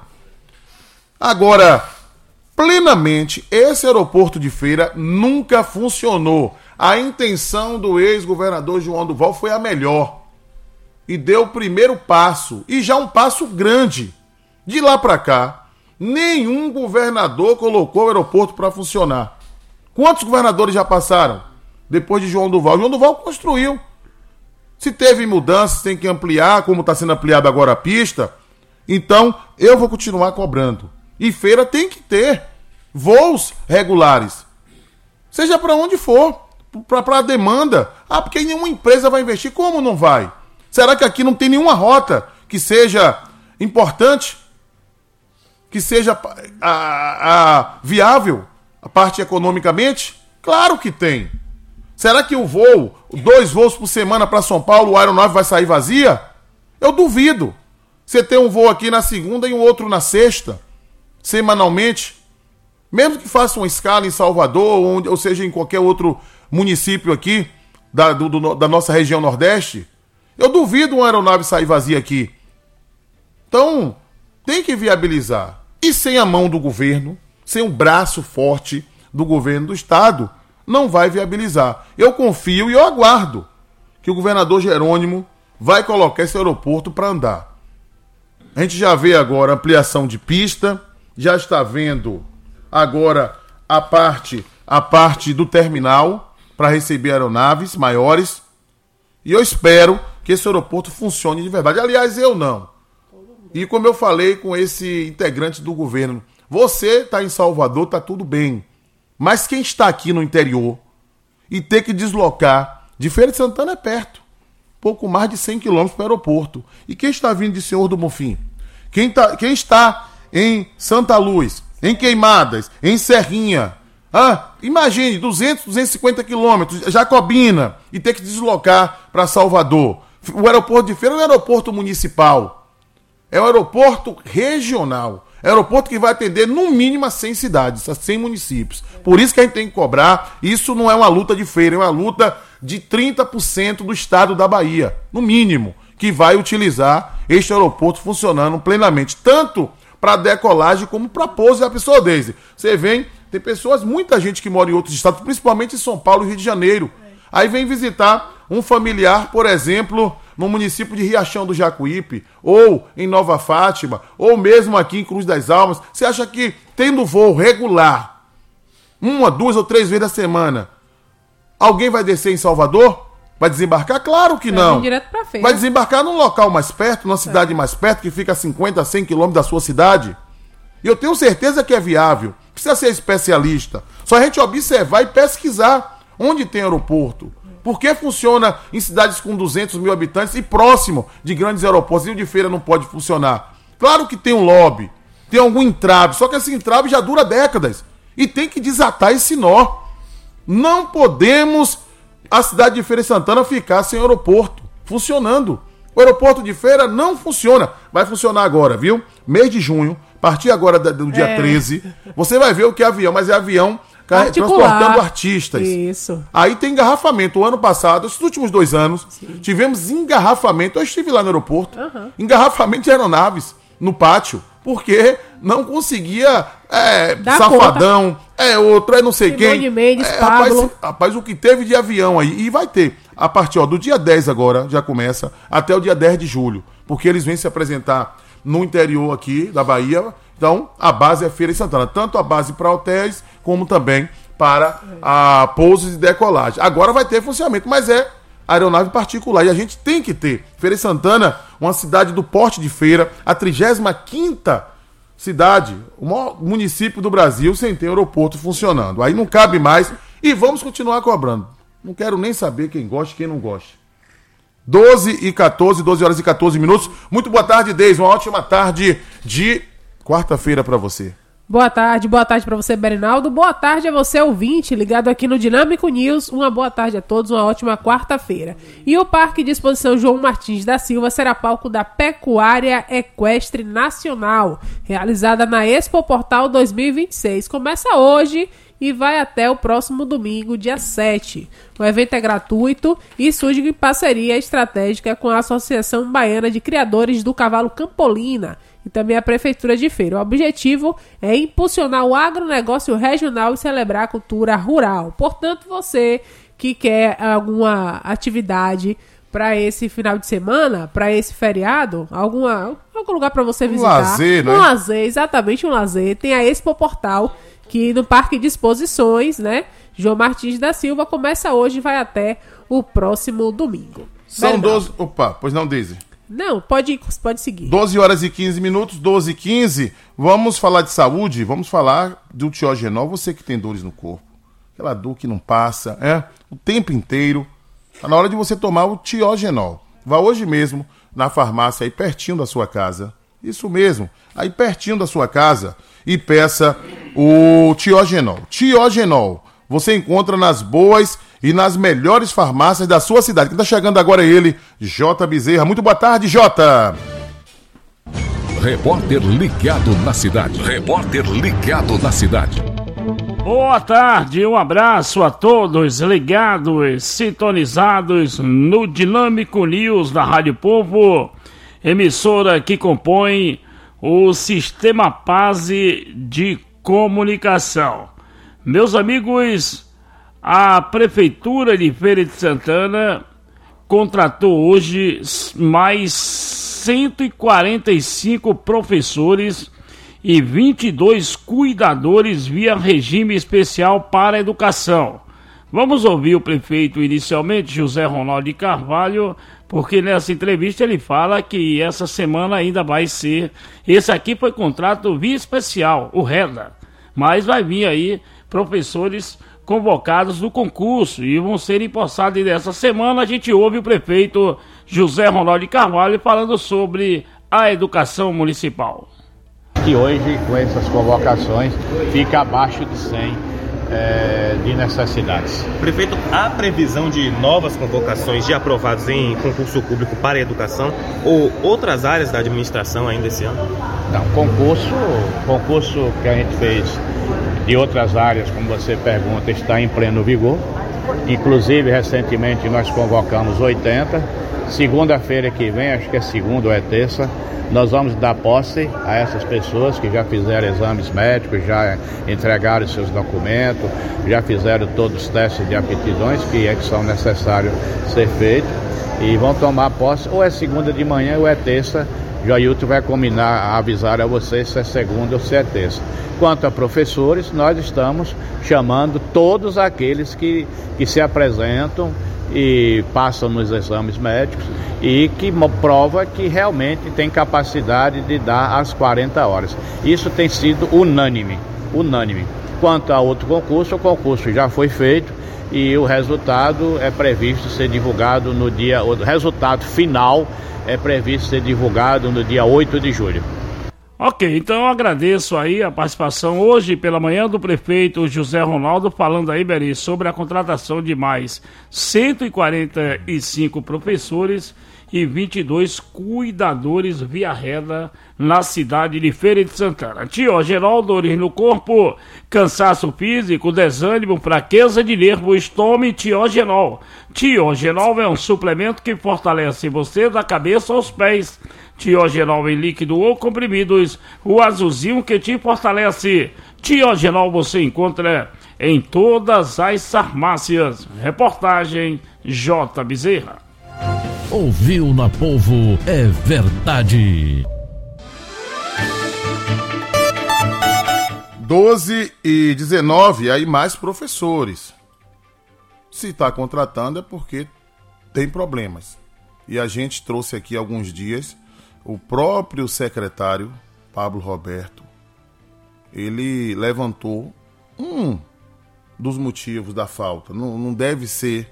Agora, plenamente, esse aeroporto de Feira nunca funcionou. A intenção do ex-governador João Duval foi a melhor. E deu o primeiro passo, e já um passo grande. De lá para cá, nenhum governador colocou o aeroporto para funcionar. Quantos governadores já passaram depois de João Duval? João Duval construiu. Se teve mudanças, tem que ampliar, como está sendo ampliada agora a pista. Então, eu vou continuar cobrando. E Feira tem que ter voos regulares. Seja para onde for, para a demanda. Ah, porque nenhuma empresa vai investir. Como não vai? Será que aqui não tem nenhuma rota que seja importante? Que seja a, a, viável? A parte economicamente? Claro que tem. Será que o voo, dois voos por semana para São Paulo, o aeronave vai sair vazia? Eu duvido. Você tem um voo aqui na segunda e um outro na sexta, semanalmente. Mesmo que faça uma escala em Salvador, ou, ou seja, em qualquer outro município aqui da, do, do, da nossa região Nordeste, eu duvido uma aeronave sair vazia aqui. Então, tem que viabilizar. E sem a mão do governo, sem um braço forte do governo do estado, não vai viabilizar. Eu confio e eu aguardo que o governador Jerônimo vai colocar esse aeroporto para andar. A gente já vê agora ampliação de pista, já está vendo agora a parte, a parte do terminal para receber aeronaves maiores. E eu espero que esse aeroporto funcione de verdade. Aliás, eu não. E como eu falei com esse integrante do governo, você está em Salvador, está tudo bem. Mas quem está aqui no interior e ter que deslocar de Feira de Santana é perto. Pouco mais de cem quilômetros para o aeroporto. E quem está vindo de Senhor do Bonfim? Quem, tá, quem está em Santa Luz, em Queimadas, em Serrinha? Ah, imagine, duzentos, duzentos e cinquenta quilômetros, Jacobina, e ter que deslocar para Salvador. O aeroporto de Feira é um aeroporto municipal. É um aeroporto regional. É um aeroporto que vai atender no mínimo a cem cidades, a cem municípios. Por isso que a gente tem que cobrar. Isso não é uma luta de Feira, é uma luta de trinta por cento do estado da Bahia, no mínimo, que vai utilizar este aeroporto funcionando plenamente, tanto para decolagem como para pouso. E a pessoa, Deise, você vem, tem pessoas, muita gente que mora em outros estados, principalmente em São Paulo e Rio de Janeiro. Aí vem visitar um familiar, por exemplo, no município de Riachão do Jacuípe, ou em Nova Fátima, ou mesmo aqui em Cruz das Almas. Você acha que tendo voo regular, uma, duas ou três vezes a semana, alguém vai descer em Salvador? Vai desembarcar? Claro que não. Direto pra feira. Vai desembarcar num local mais perto, numa cidade mais perto, que fica a cinquenta, cem quilômetros da sua cidade. E eu tenho certeza que é viável. Precisa ser especialista. Só a gente observar e pesquisar onde tem aeroporto. Por que funciona em cidades com duzentos mil habitantes e próximo de grandes aeroportos? E o de Feira não pode funcionar? Claro que tem um lobby, tem algum entrave, só que esse entrave já dura décadas. E tem que desatar esse nó. Não podemos, a cidade de Feira de Santana, ficar sem aeroporto funcionando. O aeroporto de Feira não funciona. Vai funcionar agora, viu? Mês de junho, a partir agora do dia é. treze, você vai ver o que é avião, mas é avião transportando artistas. Isso. Aí tem engarrafamento. O ano passado, esses últimos dois anos, Sim. tivemos engarrafamento. Eu estive lá no aeroporto. Uhum. Engarrafamento de aeronaves no pátio. Porque não conseguia é, safadão, conta. é outro, é não sei Simone quem. Mendes, é, Pablo. rapaz, rapaz, o que teve de avião aí, e vai ter, a partir ó, do dia dez agora, já começa, até o dia dez de julho, porque eles vêm se apresentar no interior aqui da Bahia, então a base é Feira de Santana, tanto a base para hotéis, como também para a pousos e decolagem. Agora vai ter funcionamento, mas é aeronave particular, e a gente tem que ter. Feira de Santana, uma cidade do porte de Feira, a trigésima quinta cidade, o maior município do Brasil sem ter aeroporto funcionando. Aí não cabe mais e vamos continuar cobrando. Não quero nem saber quem gosta e quem não gosta. doze e quatorze, doze horas e quatorze minutos. Muito boa tarde, Deise. Uma ótima tarde de quarta-feira para você. Boa tarde, boa tarde para você, Berinaldo. Boa tarde a você, ouvinte, ligado aqui no Dinâmico News. Uma boa tarde a todos, uma ótima quarta-feira. E o Parque de Exposição João Martins da Silva será palco da Pecuária Equestre Nacional, realizada na Expo Portal dois mil e vinte e seis. Começa hoje e vai até o próximo domingo, dia sete. O evento é gratuito e surge em parceria estratégica com a Associação Baiana de Criadores do Cavalo Campolina e também a Prefeitura de Feira. O objetivo é impulsionar o agronegócio regional e celebrar a cultura rural. Portanto, você que quer alguma atividade para esse final de semana, para esse feriado, alguma, algum lugar para você visitar. Um lazer, né? Um lazer, exatamente um lazer. Tem a Expo Portal, que no Parque de Exposições, né, João Martins da Silva, começa hoje e vai até o próximo domingo. São doze... Opa, pois não, Deise? Não, pode, pode seguir. doze horas e quinze minutos, doze e quinze. Vamos falar de saúde, vamos falar do Tiogenol. Você que tem dores no corpo, aquela dor que não passa, é, o tempo inteiro. Tá na hora de você tomar o Tiogenol. Vá hoje mesmo na farmácia aí pertinho da sua casa. Isso mesmo, aí pertinho da sua casa e peça o Tiogenol. Tiogenol, você encontra nas boas e nas melhores farmácias da sua cidade. Quem tá chegando agora é ele, J. Bezerra. Muito boa tarde, Jota. Repórter ligado na cidade. Repórter ligado na cidade. Boa tarde, um abraço a todos ligados, sintonizados no Dinâmico News da Rádio Povo, emissora que compõe o Sistema Pase de Comunicação. Meus amigos, a Prefeitura de Feira de Santana contratou hoje mais cento e quarenta e cinco professores e vinte e dois cuidadores via regime especial para a educação. Vamos ouvir o prefeito inicialmente, José Ronaldo de Carvalho, porque nessa entrevista ele fala que essa semana ainda vai ser... Esse aqui foi contrato via especial, o REDA, mas vai vir aí professores convocados do concurso e vão ser empossados. E nessa semana a gente ouve o prefeito José Ronaldo de Carvalho falando sobre a educação municipal. Que hoje, com essas convocações, fica abaixo de cem é, de necessidades. Prefeito, há previsão de novas convocações de aprovados em concurso público para a educação ou outras áreas da administração ainda esse ano? Não, concurso, concurso que a gente fez de outras áreas, como você pergunta, está em pleno vigor. Inclusive, recentemente nós convocamos oitenta. Segunda-feira que vem, acho que é segunda ou é terça, nós vamos dar posse a essas pessoas que já fizeram exames médicos, já entregaram seus documentos, já fizeram todos os testes de aptidões que, é que são necessários ser feitos e vão tomar posse, ou é segunda de manhã ou é terça. Joilton vai combinar, avisar a vocês se é segunda ou se é terça. Quanto a professores, nós estamos chamando todos aqueles que, que se apresentam e passam nos exames médicos e que prova que realmente tem capacidade de dar as quarenta horas. Isso tem sido unânime, unânime. Quanto a outro concurso, o concurso já foi feito e o resultado é previsto ser divulgado no dia, o resultado final é previsto ser divulgado no dia oito de julho. Ok, então eu agradeço aí a participação hoje pela manhã do prefeito José Ronaldo, falando aí, Beri, sobre a contratação de mais cento e quarenta e cinco professores e vinte e dois cuidadores via reda na cidade de Feira de Santana. Tiogenol, dores no corpo, cansaço físico, desânimo, fraqueza de nervos, tome Tiogenol. Tiogenol é um suplemento que fortalece você da cabeça aos pés. Tiogenol em líquido ou comprimidos, o azulzinho que te fortalece. Tiogenol você encontra em todas as farmácias. Reportagem J. Bezerra. Ouviu na Povo é verdade. doze e dezenove, aí mais professores. Se está contratando é porque tem problemas. E a gente trouxe aqui há alguns dias o próprio secretário, Pablo Roberto, ele levantou um dos motivos da falta. Não, não deve ser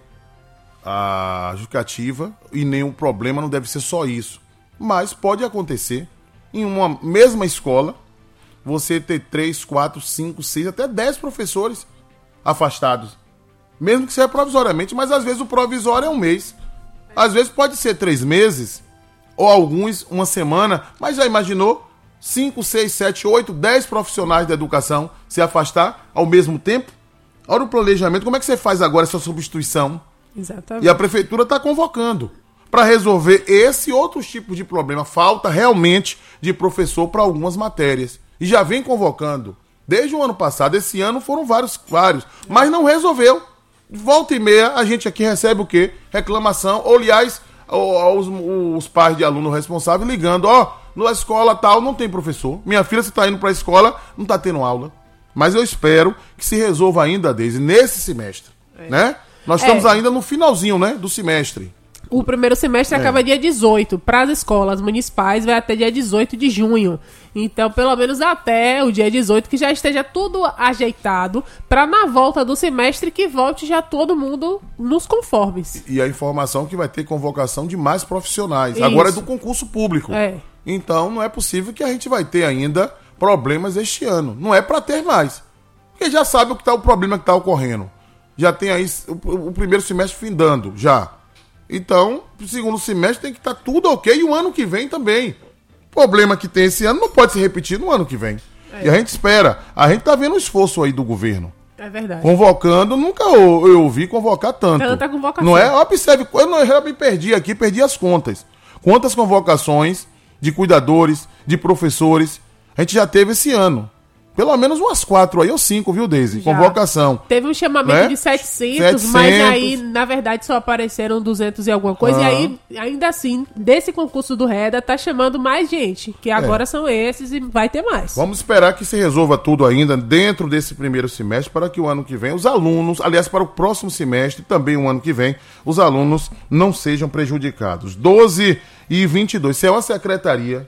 a justificativa e nenhum problema, não deve ser só isso. Mas pode acontecer em uma mesma escola você ter três, quatro, cinco, seis, até dez professores afastados. Mesmo que seja provisoriamente, mas às vezes o provisório é um mês. Às vezes pode ser três meses, ou alguns uma semana, mas já imaginou cinco, seis, sete, oito, dez profissionais da educação se afastar ao mesmo tempo? Olha o planejamento, como é que você faz agora essa substituição? Exatamente. E a prefeitura está convocando para resolver esse e outros tipos de problema. Falta realmente de professor para algumas matérias. E já vem convocando desde o ano passado. Esse ano foram vários, vários, mas não resolveu. Volta e meia a gente aqui recebe o quê? Reclamação, ou aliás, os, os pais de aluno responsável ligando, ó, oh, na escola tal não tem professor. Minha filha, você está indo para a escola, não está tendo aula. Mas eu espero que se resolva ainda, Deise, nesse semestre, é. né? Nós estamos é. ainda no finalzinho, né, do semestre. O primeiro semestre é. acaba dia dezoito. Para as escolas municipais vai até dia dezoito de junho. Então, pelo menos até o dia dezoito que já esteja tudo ajeitado para na volta do semestre que volte já todo mundo nos conformes. E a informação que vai ter convocação de mais profissionais. Isso. Agora é do concurso público. É. Então, não é possível que a gente vai ter ainda problemas este ano. Não é para ter mais. Porque já sabe o que tá, o problema que está ocorrendo. Já tem aí o, o primeiro semestre findando, já. Então, o segundo semestre tem que estar tá tudo ok. E o ano que vem também. O problema que tem esse ano não pode se repetir no ano que vem. É. E a gente espera. A gente tá vendo o esforço aí do governo. É verdade. Convocando, nunca eu, eu ouvi convocar tanto. Tanta convocação. Não é? Observe, eu, não, eu já me perdi aqui, perdi as contas. Quantas convocações de cuidadores, de professores a gente já teve esse ano? Pelo menos umas quatro aí, ou cinco, viu, Deise? Já. Convocação. Teve um chamamento né? de setecentos, setecentos, mas aí, na verdade, só apareceram duzentos e alguma coisa. Ah. E aí, ainda assim, desse concurso do Reda, tá chamando mais gente. Que agora é. são esses e vai ter mais. Vamos esperar que se resolva tudo ainda dentro desse primeiro semestre, para que o ano que vem os alunos, aliás, para o próximo semestre, também o ano que vem, os alunos não sejam prejudicados. doze e vinte e dois. Se é uma secretaria,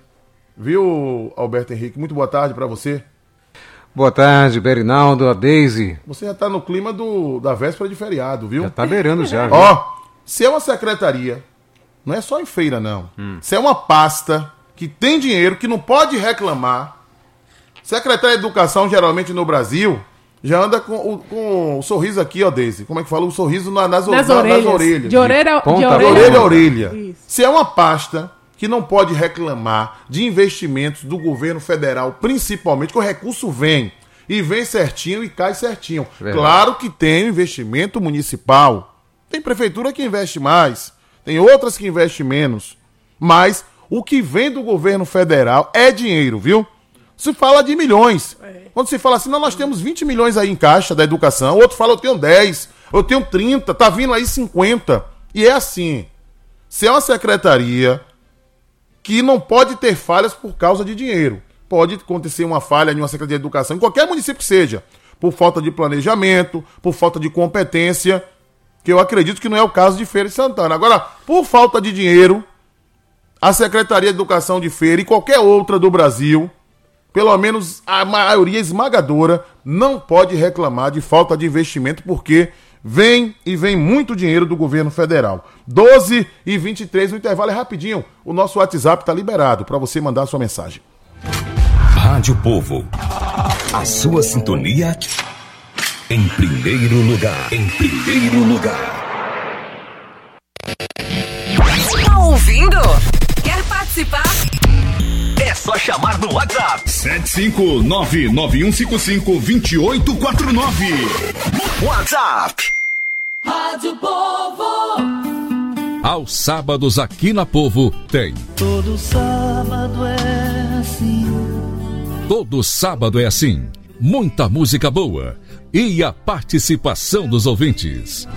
viu, Alberto Henrique? Muito boa tarde para você. Boa tarde, Berinaldo, a Deise. Você já tá no clima do, da véspera de feriado, viu? Já tá beirando já. Ó, se é uma secretaria, não é só em feira, não. Hum. Se é uma pasta que tem dinheiro, que não pode reclamar. Secretária de Educação, geralmente no Brasil, já anda com o, com o sorriso aqui, ó, Deise. Como é que fala? O sorriso na, nas, nas, na, orelhas. nas orelhas. De orelha, de, de orelha, orelha a orelha. Isso. Se é uma pasta que não pode reclamar de investimentos do governo federal, principalmente, que o recurso vem, e vem certinho e cai certinho. Verdade. Claro que tem investimento municipal, tem prefeitura que investe mais, tem outras que investem menos, mas o que vem do governo federal é dinheiro, viu? Se fala de milhões. É. Quando se fala assim, não, nós temos vinte milhões aí em caixa da educação, outro fala, eu tenho dez, eu tenho trinta, tá vindo aí cinquenta. E é assim, se é uma secretaria que não pode ter falhas por causa de dinheiro. Pode acontecer uma falha em uma Secretaria de Educação, em qualquer município que seja, por falta de planejamento, por falta de competência, que eu acredito que não é o caso de Feira de Santana. Agora, por falta de dinheiro, a Secretaria de Educação de Feira e qualquer outra do Brasil, pelo menos a maioria esmagadora, não pode reclamar de falta de investimento, porque vem e vem muito dinheiro do governo federal. doze e vinte e três, o intervalo é rapidinho. O nosso WhatsApp está liberado para você mandar a sua mensagem. Rádio Povo. A sua sintonia em primeiro lugar. Em primeiro lugar. Tá ouvindo? só chamar no WhatsApp. sete cinco nove nove um cinco cinco dois oito quatro nove. WhatsApp. Rádio Povo. Aos sábados aqui na Povo tem. Todo sábado é assim. Todo sábado é assim. Muita música boa e a participação dos ouvintes.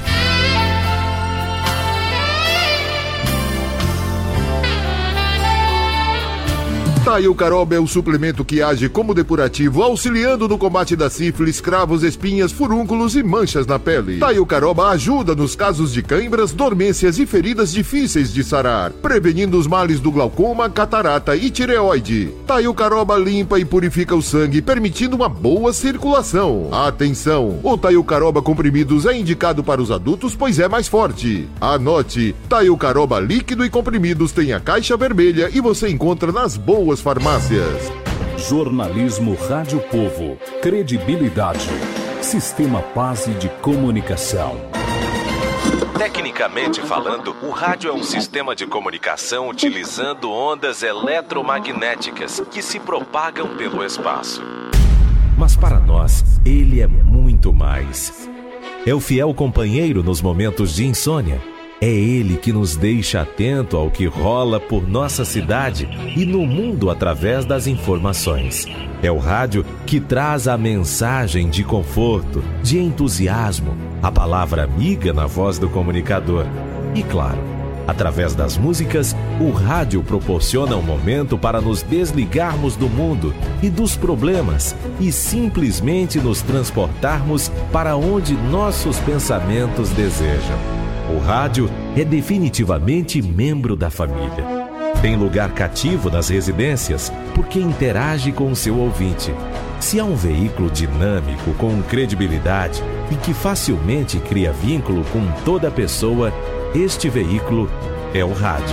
Taio Caroba é o suplemento que age como depurativo, auxiliando no combate da sífilis, cravos, espinhas, furúnculos e manchas na pele. Taio Caroba ajuda nos casos de cãibras, dormências e feridas difíceis de sarar, prevenindo os males do glaucoma, catarata e tireoide. Taio Caroba limpa e purifica o sangue, permitindo uma boa circulação. Atenção! O Taio Caroba comprimidos é indicado para os adultos, pois é mais forte. Anote! Taio Caroba líquido e comprimidos tem a caixa vermelha e você encontra nas boas farmácias. Jornalismo Rádio Povo. Credibilidade. Sistema Paz de Comunicação. Tecnicamente falando, o rádio é um sistema de comunicação utilizando ondas eletromagnéticas que se propagam pelo espaço. Mas para nós, ele é muito mais. É o fiel companheiro nos momentos de insônia. É ele que nos deixa atento ao que rola por nossa cidade e no mundo através das informações. É o rádio que traz a mensagem de conforto, de entusiasmo, a palavra amiga na voz do comunicador. E claro, através das músicas, o rádio proporciona um momento para nos desligarmos do mundo e dos problemas e simplesmente nos transportarmos para onde nossos pensamentos desejam. O rádio é definitivamente membro da família. Tem lugar cativo nas residências porque interage com o seu ouvinte. Se há um veículo dinâmico, com credibilidade e que facilmente cria vínculo com toda pessoa, este veículo é o rádio.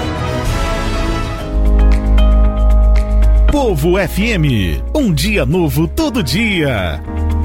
Povo F M, um dia novo todo dia.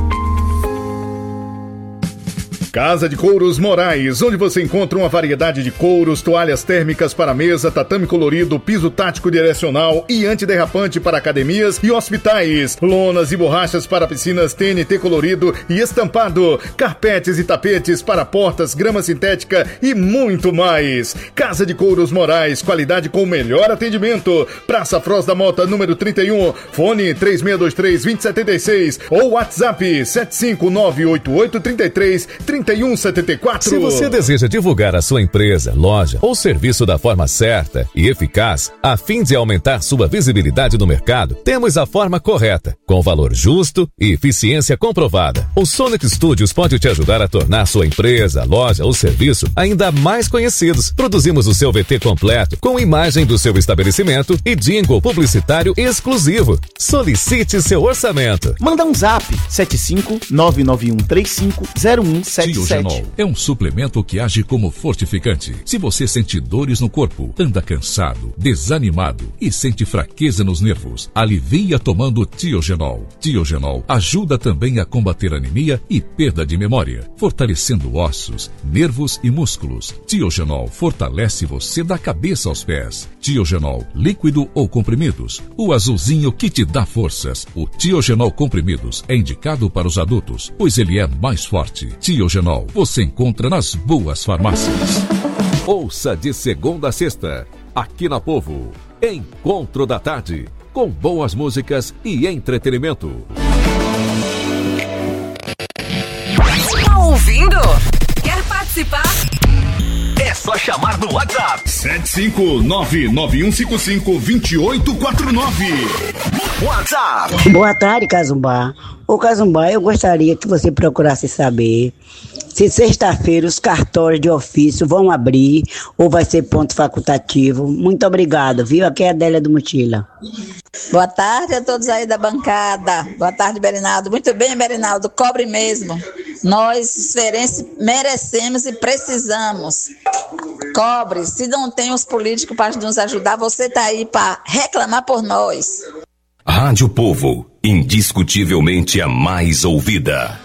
Casa de Couros Moraes, onde você encontra uma variedade de couros, toalhas térmicas para mesa, tatame colorido, piso tático direcional e antiderrapante para academias e hospitais, lonas e borrachas para piscinas T N T colorido e estampado, carpetes e tapetes para portas, grama sintética e muito mais. Casa de Couros Moraes, qualidade com o melhor atendimento. Praça Froz da Mota, número trinta e um, fone três seis dois três, dois zero sete seis ou WhatsApp sete cinco nove oito oito três três, trinta e um setenta e quatro. Se você deseja divulgar a sua empresa, loja ou serviço da forma certa e eficaz, a fim de aumentar sua visibilidade no mercado, temos a forma correta, com valor justo e eficiência comprovada. O Sonic Studios pode te ajudar a tornar sua empresa, loja ou serviço ainda mais conhecidos. Produzimos o seu V T completo, com imagem do seu estabelecimento e jingle publicitário exclusivo. Solicite seu orçamento. Manda um zap sete cinco nove nove um três cinco zero um sete sete. Tiogenol é um suplemento que age como fortificante. Se você sente dores no corpo, anda cansado, desanimado e sente fraqueza nos nervos, alivia tomando Tiogenol. Tiogenol ajuda também a combater anemia e perda de memória, fortalecendo ossos, nervos e músculos. Tiogenol fortalece você da cabeça aos pés. Tiogenol, líquido ou comprimidos, o azulzinho que te dá forças. O Tiogenol comprimidos é indicado para os adultos, pois ele é mais forte. Tiogenol você encontra nas boas farmácias. Ouça de segunda a sexta, aqui na Povo, Encontro da Tarde, com boas músicas e entretenimento. Tá ouvindo? Quer participar? É só chamar no WhatsApp. sete cinco nove nove um cinco cinco dois oito quatro nove. WhatsApp. Boa tarde, Cazumbá. Ô, Cazumbá, eu gostaria que você procurasse saber se sexta-feira os cartórios de ofício vão abrir ou vai ser ponto facultativo. Muito obrigado, viu? Aqui é a Adélia do Mutila. Boa tarde a todos aí da bancada. Boa tarde, Berinaldo. Muito bem, Berinaldo. Cobre mesmo. Nós, os feirenses, merecemos e precisamos. Cobre. Se não tem os políticos para nos ajudar, você tá aí para reclamar por nós. Rádio Povo, indiscutivelmente a mais ouvida.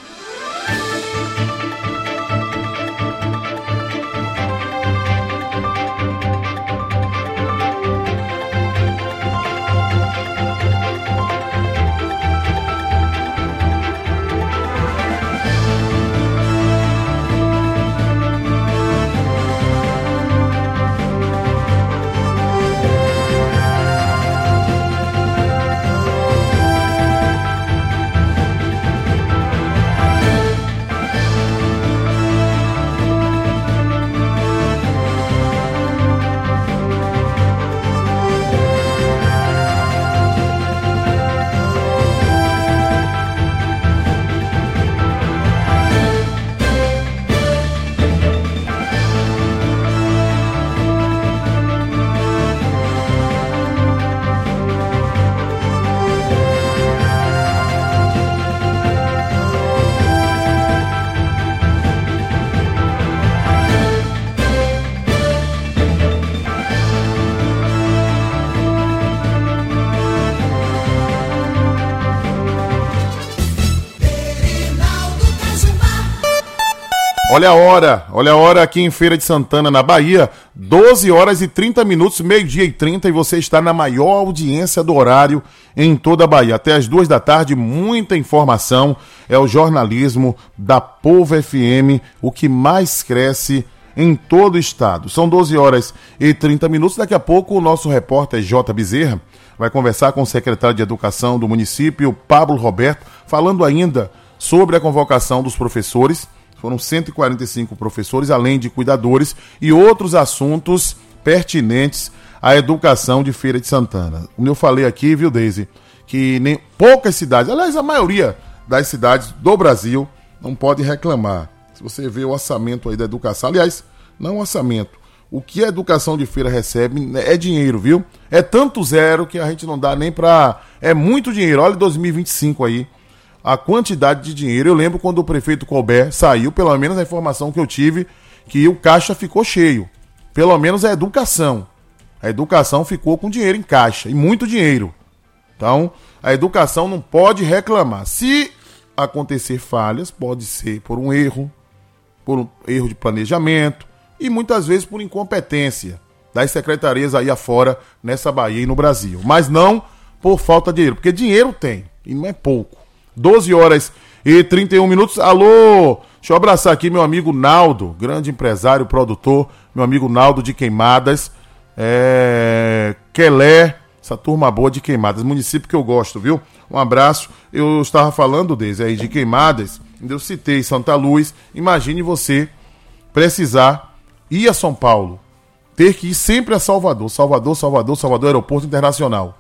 Olha a hora, olha a hora aqui em Feira de Santana, na Bahia, doze horas e trinta minutos, meio-dia e trinta, e você está na maior audiência do horário em toda a Bahia. Até as duas da tarde, muita informação, é o jornalismo da Povo F M, o que mais cresce em todo o estado. São doze horas e trinta minutos, daqui a pouco o nosso repórter J. Bezerra vai conversar com o secretário de Educação do município, Pablo Roberto, falando ainda sobre a convocação dos professores. Foram cento e quarenta e cinco professores, além de cuidadores e outros assuntos pertinentes à educação de Feira de Santana. Como eu falei aqui, viu, Deise, que nem poucas cidades, aliás, a maioria das cidades do Brasil não pode reclamar. Se você vê o orçamento aí da educação, aliás, não orçamento, o que a educação de Feira recebe é dinheiro, viu? É tanto zero que a gente não dá nem pra... É muito dinheiro, olha dois mil e vinte e cinco aí. A quantidade de dinheiro. Eu lembro quando o prefeito Colbert saiu, pelo menos a informação que eu tive, que o caixa ficou cheio. Pelo menos a educação. A educação ficou com dinheiro em caixa, e muito dinheiro. Então, a educação não pode reclamar. Se acontecer falhas, pode ser por um erro, por um erro de planejamento, e muitas vezes por incompetência das secretarias aí afora, nessa Bahia e no Brasil. Mas não por falta de dinheiro, porque dinheiro tem, e não é pouco. doze horas e trinta e um minutos. Alô, deixa eu abraçar aqui meu amigo Naldo, grande empresário, produtor, meu amigo Naldo de Queimadas, é... Quelé, essa turma boa de Queimadas, município que eu gosto, viu? Um abraço. Eu estava falando desde aí de Queimadas, eu citei Santa Luz. Imagine você precisar ir a São Paulo, ter que ir sempre a Salvador, Salvador, Salvador, Salvador, aeroporto internacional.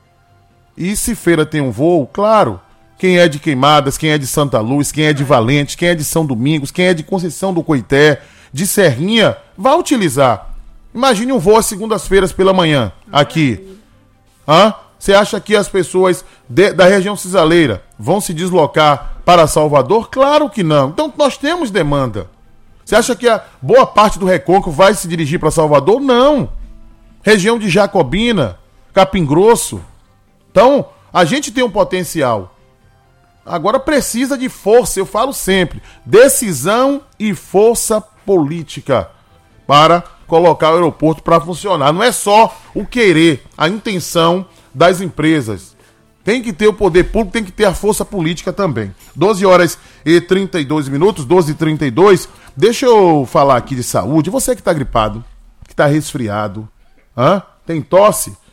E se Feira tem um voo, claro, quem é de Queimadas, quem é de Santa Luz, quem é de Valente, quem é de São Domingos, quem é de Conceição do Coité, de Serrinha, vai utilizar. Imagine um voo às segundas-feiras pela manhã, aqui. Hã? Você acha que as pessoas de, da região cisaleira vão se deslocar para Salvador? Claro que não. Então nós temos demanda. Você acha que a boa parte do Recôncavo vai se dirigir para Salvador? Não. Região de Jacobina, Capim Grosso. Então, a gente tem um potencial. Agora precisa de força, eu falo sempre, decisão e força política para colocar o aeroporto para funcionar. Não é só o querer, a intenção das empresas. Tem que ter o poder público, tem que ter a força política também. doze horas e trinta e dois minutos, doze e trinta e dois. Deixa eu falar aqui de saúde. Você que está gripado, que está resfriado, hã? Tem tosse,